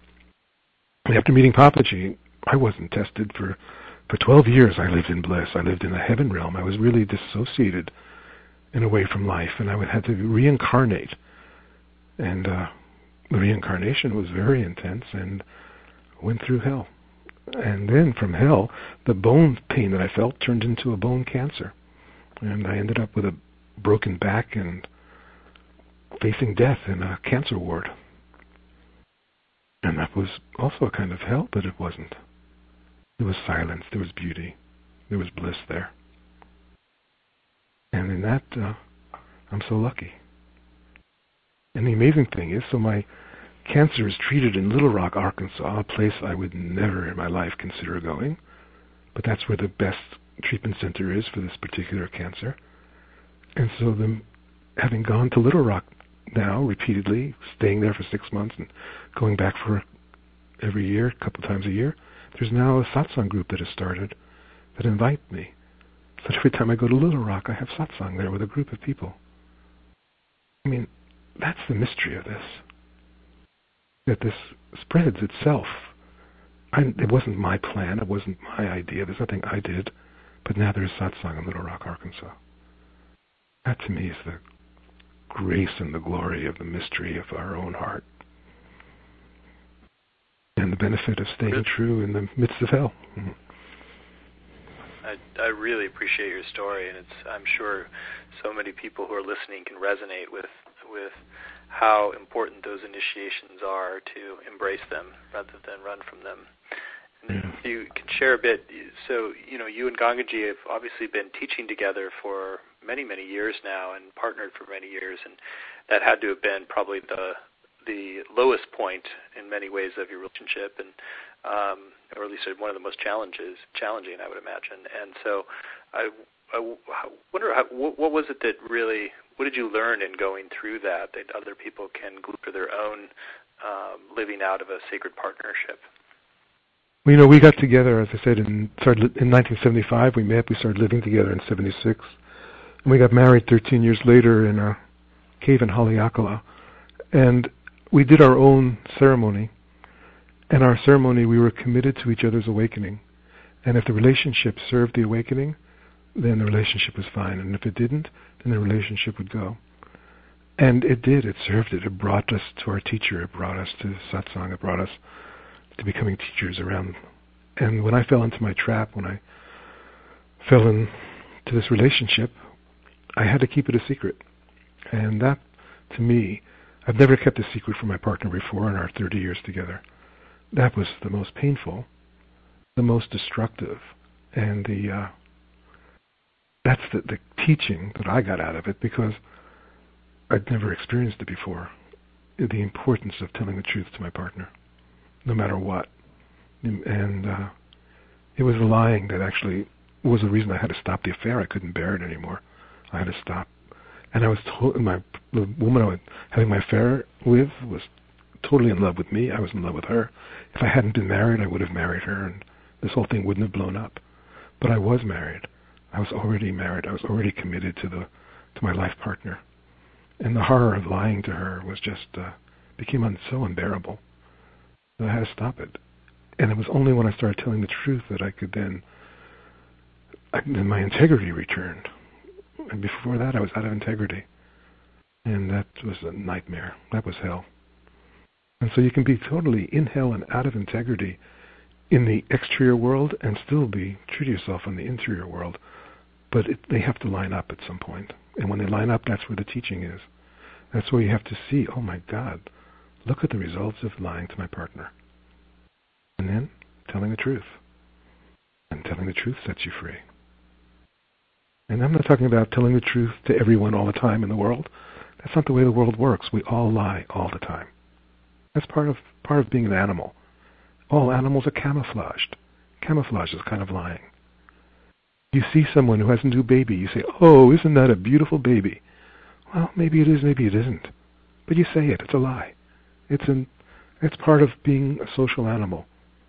After meeting Papaji, I wasn't tested. For, for twelve years I lived in bliss. I lived in the heaven realm. I was really dissociated and away from life, and I would have to reincarnate. And uh, the reincarnation was very intense and went through hell. And then from hell, the bone pain that I felt turned into a bone cancer. And I ended up with a broken back and facing death in a cancer ward. And that was also a kind of hell, but it wasn't. There was silence, there was beauty, there was bliss there. And in that, uh, I'm so lucky. And the amazing thing is, so my cancer is treated in Little Rock, Arkansas, a place I would never in my life consider going, but that's where the best treatment center is for this particular cancer. And so the, having gone to Little Rock now repeatedly, staying there for six months and going back for every year, a couple times a year, there's now a satsang group that has started that invite me. So every time I go to Little Rock, I have satsang there with a group of people. I mean, that's the mystery of this. That this spreads itself. I, it wasn't my plan. It wasn't my idea. There's nothing I did. But now there's satsang in Little Rock, Arkansas. That to me is the grace and the glory of the mystery of our own heart. And the benefit of staying true in the midst of hell. Mm-hmm. I, I really appreciate your story, and it's I'm sure so many people who are listening can resonate with with how important those initiations are to embrace them rather than run from them. And if you can share a bit, so, you know, you and Gangaji have obviously been teaching together for many, many years now and partnered for many years, and that had to have been probably the the lowest point in many ways of your relationship, and um, or at least one of the most challenges, challenging, I would imagine. And so I, I wonder, how, what, what was it that really, what did you learn in going through that that other people can glean for their own um, living out of a sacred partnership? Well, you know, we got together, as I said, in, started, in nineteen seventy-five. We met, we started living together in seventy-six. And we got married thirteen years later in a cave in Haleakala. And we did our own ceremony. In our ceremony, we were committed to each other's awakening. And if the relationship served the awakening, then the relationship was fine. And if it didn't, then the relationship would go. And it did. It served it. It brought us to our teacher. It brought us to satsang. It brought us to becoming teachers around. And when I fell into my trap, when I fell into this relationship, I had to keep it a secret. And that, to me, I've never kept a secret from my partner before in our thirty years together. That was the most painful, the most destructive, and the uh, that's the, the teaching that I got out of it, because I'd never experienced it before. The importance of telling the truth to my partner, no matter what. And uh, it was the lying that actually was the reason I had to stop the affair. I couldn't bear it anymore. I had to stop. And I was told, my the woman I was having my affair with was totally in love with me. I was in love with her. If I hadn't been married, I would have married her, and this whole thing wouldn't have blown up. But I was married. I was already married. I was already committed to the to my life partner. And the horror of lying to her was just uh, became un- so unbearable that I had to stop it. And it was only when I started telling the truth that I could then, I, then my integrity returned. And before that, I was out of integrity. And that was a nightmare. That was hell. And so you can be totally in hell and out of integrity in the exterior world and still be true to yourself in the interior world. But it, they have to line up at some point. And when they line up, that's where the teaching is. That's where you have to see, oh my God, look at the results of lying to my partner. And then telling the truth. And telling the truth sets you free. And I'm not talking about telling the truth to everyone all the time in the world. That's not the way the world works. We all lie all the time. That's part of part of being an animal. All animals are camouflaged. Camouflage is kind of lying. You see someone who has a new baby, you say, oh, isn't that a beautiful baby? Well, maybe it is, maybe it isn't. But you say it, it's a lie. It's an it's part of being a social animal.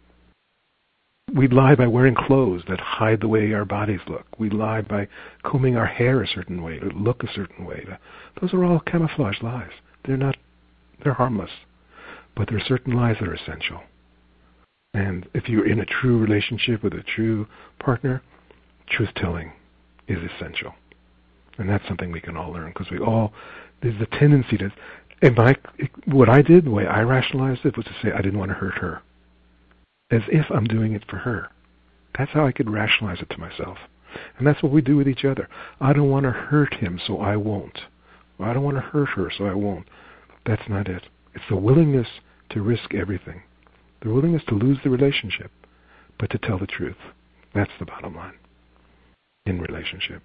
We lie by wearing clothes that hide the way our bodies look. We lie by combing our hair a certain way, to look a certain way. Those are all camouflage lies. They're not, they're harmless. But there are certain lies that are essential. And if you're in a true relationship with a true partner, truth-telling is essential. And that's something we can all learn, because we all, there's a tendency to, and my, what I did, the way I rationalized it, was to say I didn't want to hurt her. As if I'm doing it for her. That's how I could rationalize it to myself. And that's what we do with each other. I don't want to hurt him, so I won't. Or I don't want to hurt her, so I won't. That's not it. It's the willingness to risk everything. The willingness to lose the relationship, but to tell the truth. That's the bottom line in relationship.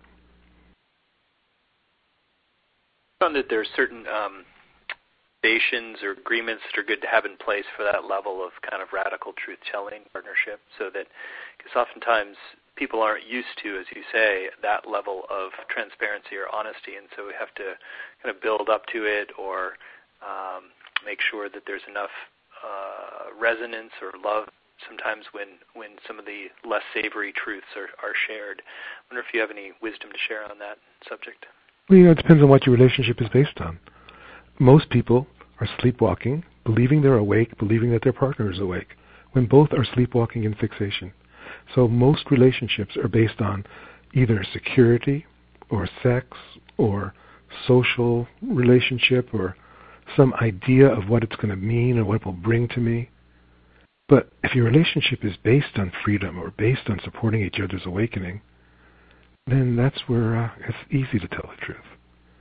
I found that there are certain um, foundations or agreements that are good to have in place for that level of kind of radical truth-telling partnership, so that, because oftentimes people aren't used to, as you say, that level of transparency or honesty, and so we have to kind of build up to it, or um, make sure that there's enough uh, resonance or love sometimes when, when some of the less savory truths are, are shared. I wonder if you have any wisdom to share on that subject. Well, you know, it depends on what your relationship is based on. Most people are sleepwalking, believing they're awake, believing that their partner is awake, when both are sleepwalking in fixation. So most relationships are based on either security or sex or social relationship or some idea of what it's going to mean or what it will bring to me. But if your relationship is based on freedom or based on supporting each other's awakening, then that's where uh, it's easy to tell the truth.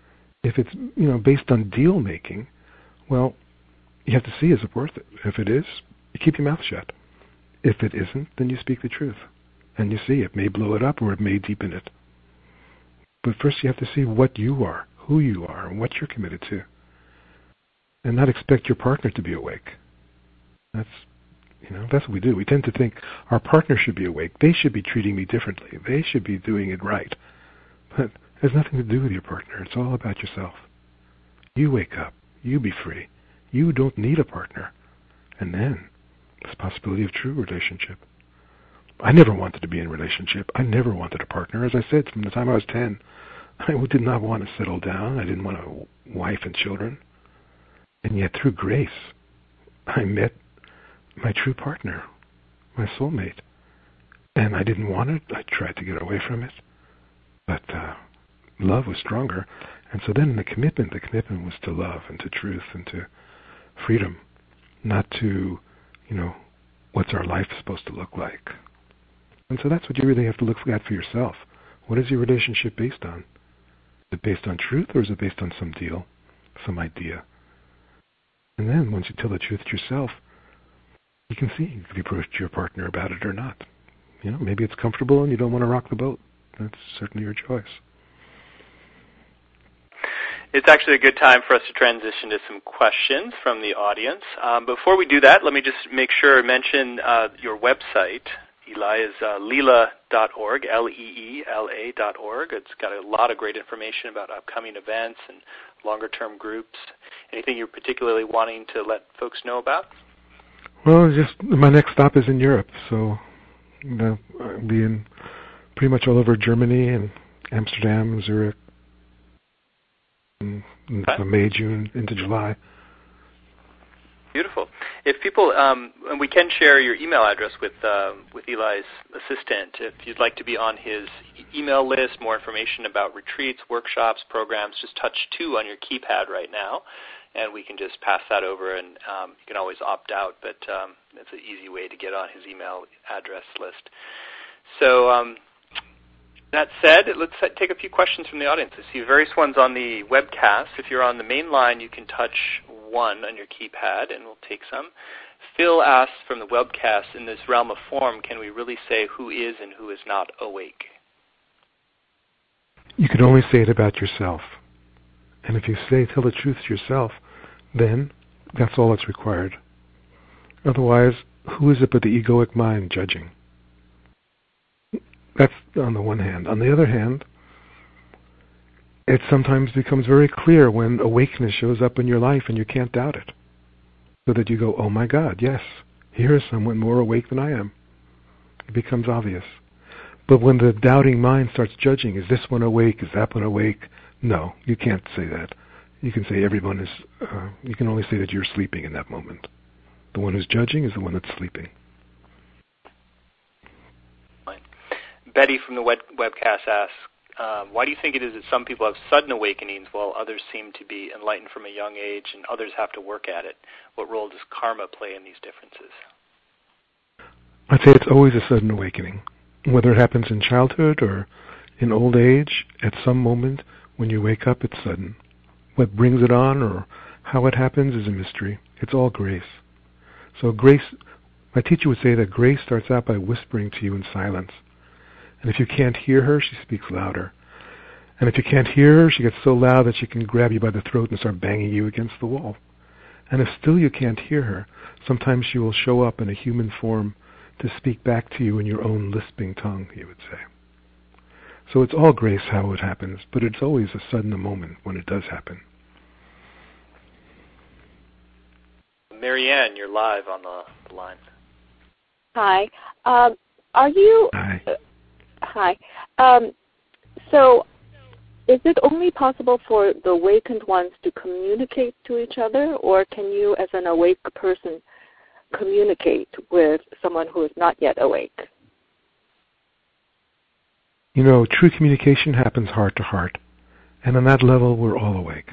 If it's, you know, based on deal making, well, you have to see, is it worth it? If it is, you keep your mouth shut. If it isn't, then you speak the truth. And you see, it may blow it up or it may deepen it. But first you have to see what you are, who you are, and what you're committed to. And not expect your partner to be awake. That's, you know, that's what we do. We tend to think our partner should be awake. They should be treating me differently. They should be doing it right. But it has nothing to do with your partner. It's all about yourself. You wake up. You be free. You don't need a partner. And then there's the possibility of true relationship. I never wanted to be in a relationship. I never wanted a partner. As I said, from the time I was ten, I did not want to settle down. I didn't want a wife and children. And yet through grace, I met my true partner, my soulmate. And I didn't want it. I tried to get away from it. But uh, love was stronger. And so then the commitment, the commitment was to love and to truth and to freedom, not to, you know, what's our life supposed to look like. And so that's what you really have to look at for yourself. What is your relationship based on? Is it based on truth or is it based on some deal, some idea? And then once you tell the truth to yourself, you can see if you approach your partner about it or not. You know, maybe it's comfortable and you don't want to rock the boat. That's certainly your choice. It's actually a good time for us to transition to some questions from the audience. Um, before we do that, let me just make sure I mention uh, your website. Eli is uh, leela dot org, L E E L A dot org. It's got a lot of great information about upcoming events and longer-term groups. Anything you're particularly wanting to let folks know about? Well, just my next stop is in Europe, so you know, I'll be in pretty much all over Germany and Amsterdam, Zurich, and from May, June into July. Beautiful. If people, um, and we can share your email address with uh, with Eli's assistant. If you'd like to be on his e- email list, more information about retreats, workshops, programs, just touch two on your keypad right now, and we can just pass that over, and um, you can always opt out, but um, it's an easy way to get on his email address list. So um, that said, let's take a few questions from the audience. I see various ones on the webcast. If you're on the main line, you can touch one on your keypad, and we'll take some. Phil asks from the webcast, in this realm of form, can we really say who is and who is not awake? You can only say it about yourself. And if you say, tell the truth to yourself, then that's all that's required. Otherwise, who is it but the egoic mind judging? That's on the one hand. On the other hand, it sometimes becomes very clear when awakeness shows up in your life and you can't doubt it. So that you go, oh my God, yes, here is someone more awake than I am. It becomes obvious. But when the doubting mind starts judging, is this one awake, is that one awake? No, you can't say that. You can say everyone is, uh, you can only say that you're sleeping in that moment. The one who's judging is the one that's sleeping. Betty from the web- webcast asks, um, why do you think it is that some people have sudden awakenings while others seem to be enlightened from a young age and others have to work at it? What role does karma play in these differences? I'd say it's always a sudden awakening. Whether it happens in childhood or in old age, at some moment when you wake up, it's sudden. What brings it on or how it happens is a mystery. It's all grace. So grace, my teacher would say that grace starts out by whispering to you in silence. And if you can't hear her, she speaks louder. And if you can't hear her, she gets so loud that she can grab you by the throat and start banging you against the wall. And if still you can't hear her, sometimes she will show up in a human form to speak back to you in your own lisping tongue, you would say. So it's all grace how it happens, but it's always a sudden moment when it does happen. Marianne, you're live on the, the line. Hi. Um, are you... Hi. Uh, hi. Um, so is it only possible for the awakened ones to communicate to each other, or can you, as an awake person, communicate with someone who is not yet awake? You know, true communication happens heart to heart, and on that level, we're all awake.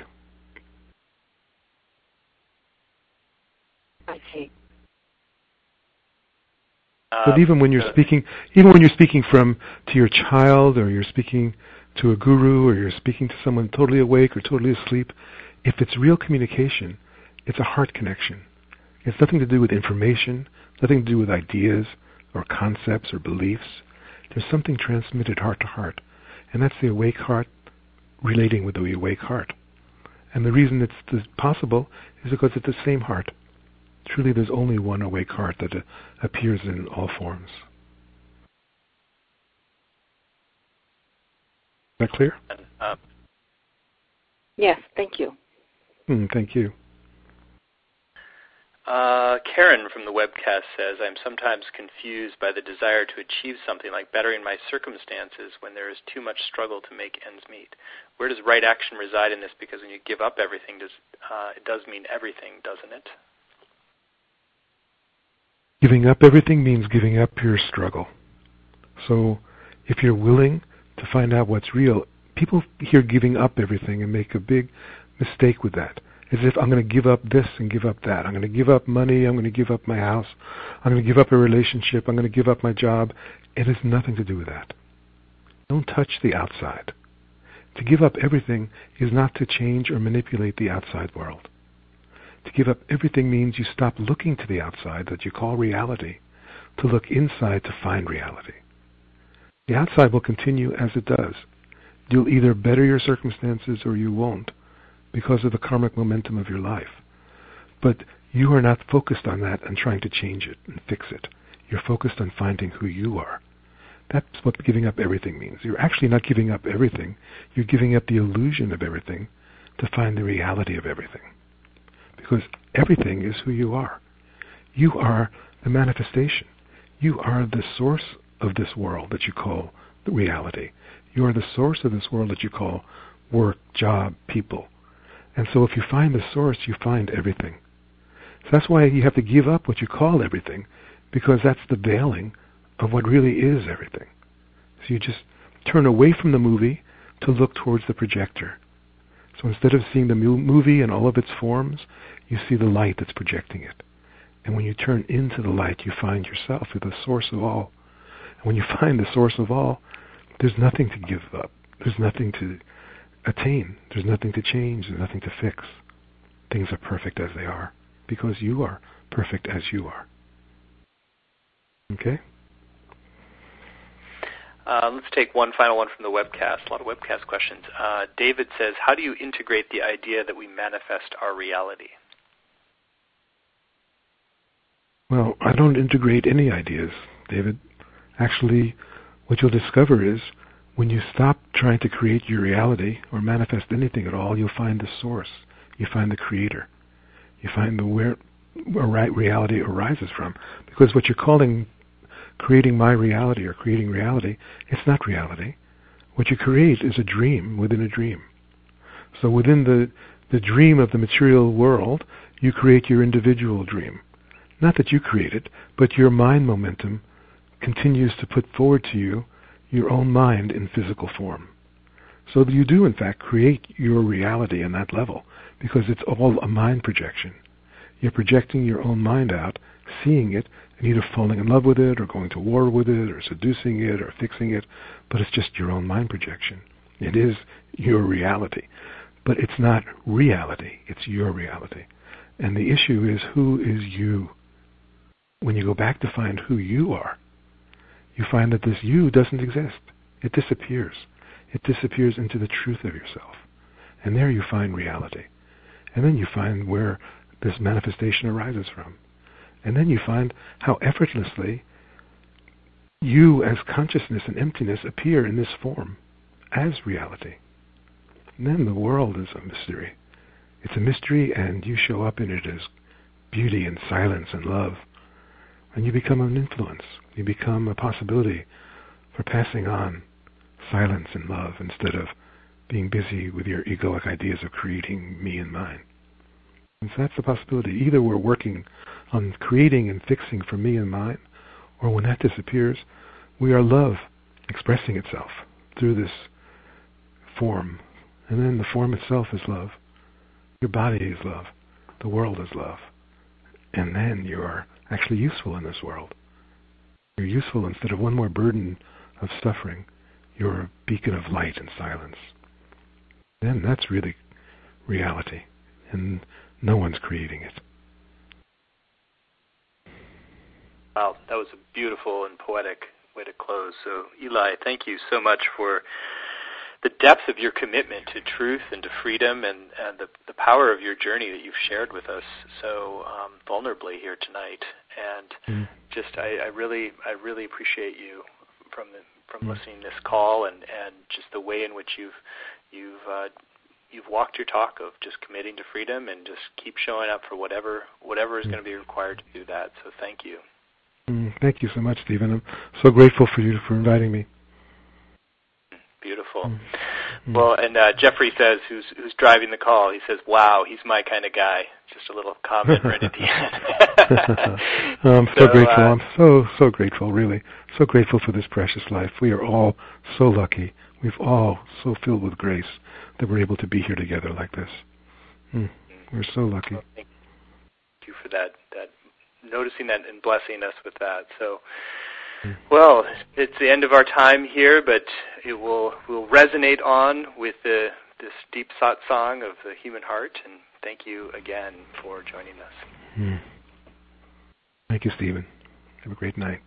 I see. But even when you're speaking, even when you're speaking from to your child, or you're speaking to a guru or you're speaking to someone totally awake or totally asleep, if it's real communication, it's a heart connection. It's nothing to do with information, nothing to do with ideas or concepts or beliefs. There's something transmitted heart to heart, and that's the awake heart relating with the awake heart. And the reason it's possible is because it's the same heart. Truly, there's only one awake heart that uh, appears in all forms. Is that clear? Um, yes, thank you. Mm, thank you. Uh, Karen from the webcast says, I'm sometimes confused by the desire to achieve something like bettering my circumstances when there is too much struggle to make ends meet. Where does right action reside in this? Because when you give up everything, does, uh, it does mean everything, doesn't it? Giving up everything means giving up your struggle. So if you're willing to find out what's real, people hear giving up everything and make a big mistake with that. As if I'm going to give up this and give up that. I'm going to give up money. I'm going to give up my house. I'm going to give up a relationship. I'm going to give up my job. It has nothing to do with that. Don't touch the outside. To give up everything is not to change or manipulate the outside world. To give up everything means you stop looking to the outside that you call reality, to look inside to find reality. The outside will continue as it does. You'll either better your circumstances or you won't, because of the karmic momentum of your life. But you are not focused on that and trying to change it and fix it. You're focused on finding who you are. That's what giving up everything means. You're actually not giving up everything. You're giving up the illusion of everything to find the reality of everything. Because everything is who you are. You are the manifestation. You are the source of this world that you call the reality. You are the source of this world that you call work, job, people. And so if you find the source, you find everything. So that's why you have to give up what you call everything, because that's the veiling of what really is everything. So you just turn away from the movie to look towards the projector. So instead of seeing the movie in all of its forms, you see the light that's projecting it. And when you turn into the light, you find yourself. You're the source of all. And when you find the source of all, there's nothing to give up. There's nothing to attain. There's nothing to change. There's nothing to fix. Things are perfect as they are, because you are perfect as you are. Okay? Uh, let's take one final one from the webcast. A lot of webcast questions. Uh, David says, how do you integrate the idea that we manifest our reality? Well, I don't integrate any ideas, David. Actually, what you'll discover is when you stop trying to create your reality or manifest anything at all, you'll find the source. You find the creator. You find the where, where reality arises from. Because what you're calling creating my reality or creating reality, it's not reality. What you create is a dream within a dream. So within the, the dream of the material world, you create your individual dream. Not that you create it, but your mind momentum continues to put forward to you your own mind in physical form. So that you do, in fact, create your reality in that level, because it's all a mind projection. You're projecting your own mind out, seeing it, and either falling in love with it, or going to war with it, or seducing it, or fixing it, but it's just your own mind projection. It is your reality. But it's not reality, it's your reality. And the issue is, who is you? When you go back to find who you are, you find that this you doesn't exist. It disappears. It disappears into the truth of yourself. And there you find reality. And then you find where this manifestation arises from. And then you find how effortlessly you as consciousness and emptiness appear in this form as reality. And then the world is a mystery. It's a mystery, and you show up in it as beauty and silence and love. And you become an influence. You become a possibility for passing on silence and love instead of being busy with your egoic ideas of creating me and mine. And so that's the possibility. Either we're working on creating and fixing for me and mine, or when that disappears, we are love expressing itself through this form. And then the form itself is love. Your body is love. The world is love. And then you are actually useful in this world. You're useful instead of one more burden of suffering. you're a beacon of light and silence. Then that's really reality, and no one's creating it. Wow, that was a beautiful and poetic way to close. So, Eli, thank you so much for the depth of your commitment to truth and to freedom, and, and the, the power of your journey that you've shared with us so um, vulnerably here tonight. And mm. just, I, I really, I really appreciate you from the, from mm. listening to this call, and, and just the way in which you've you've uh, you've walked your talk of just committing to freedom and just keep showing up for whatever whatever is mm. going to be required to do that. So, thank you. Mm, thank you so much, Stephen. I'm so grateful for you for inviting me. Beautiful. Mm-hmm. Well, and uh, Jeffrey says, who's who's driving the call, he says, wow, he's my kind of guy. Just a little comment right at the end. I'm so, so grateful. Uh, I'm so, so grateful, really. So grateful for this precious life. We are all so lucky. We've all so filled with grace that we're able to be here together like this. Mm. We're so lucky. Well, thank you for that, that noticing that and blessing us with that. So, well, it's the end of our time here, but it will will resonate on with the, this deep satsang of the human heart. And thank you again for joining us. Mm. Thank you, Stephen. Have a great night.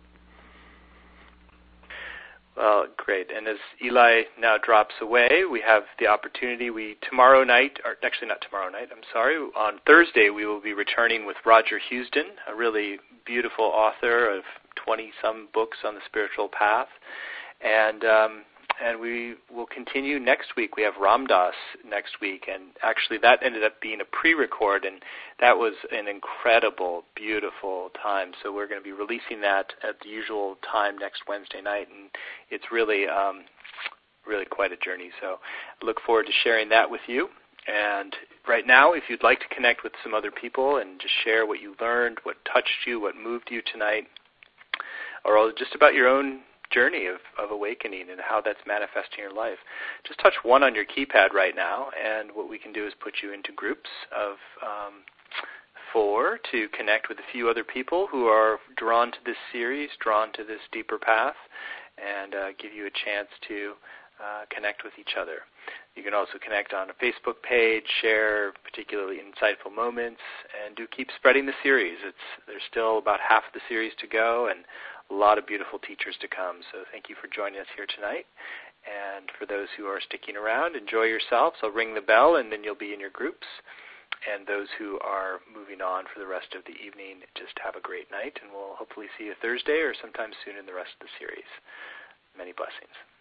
Well, great. And as Eli now drops away, we have the opportunity. We tomorrow night, or actually not tomorrow night, I'm sorry, on Thursday we will be returning with Roger Houston, a really beautiful author of twenty-some books on the spiritual path. And um, and we will continue next week. We have Ram Dass next week, and actually that ended up being a pre-record, and that was an incredible, beautiful time. So we're going to be releasing that at the usual time next Wednesday night, and it's really, um, really quite a journey. So I look forward to sharing that with you. And right now, if you'd like to connect with some other people and just share what you learned, what touched you, what moved you tonight, or just about your own journey of, of awakening and how that's manifesting in your life, just touch one on your keypad right now, and what we can do is put you into groups of um, four to connect with a few other people who are drawn to this series, drawn to this deeper path, and uh, give you a chance to uh, connect with each other. You can also connect on a Facebook page, share particularly insightful moments, and do keep spreading the series. It's there's still about half of the series to go, and a lot of beautiful teachers to come. So thank you for joining us here tonight. And for those who are sticking around, enjoy yourselves. I'll ring the bell, and then you'll be in your groups. And those who are moving on for the rest of the evening, just have a great night, and we'll hopefully see you Thursday or sometime soon in the rest of the series. Many blessings.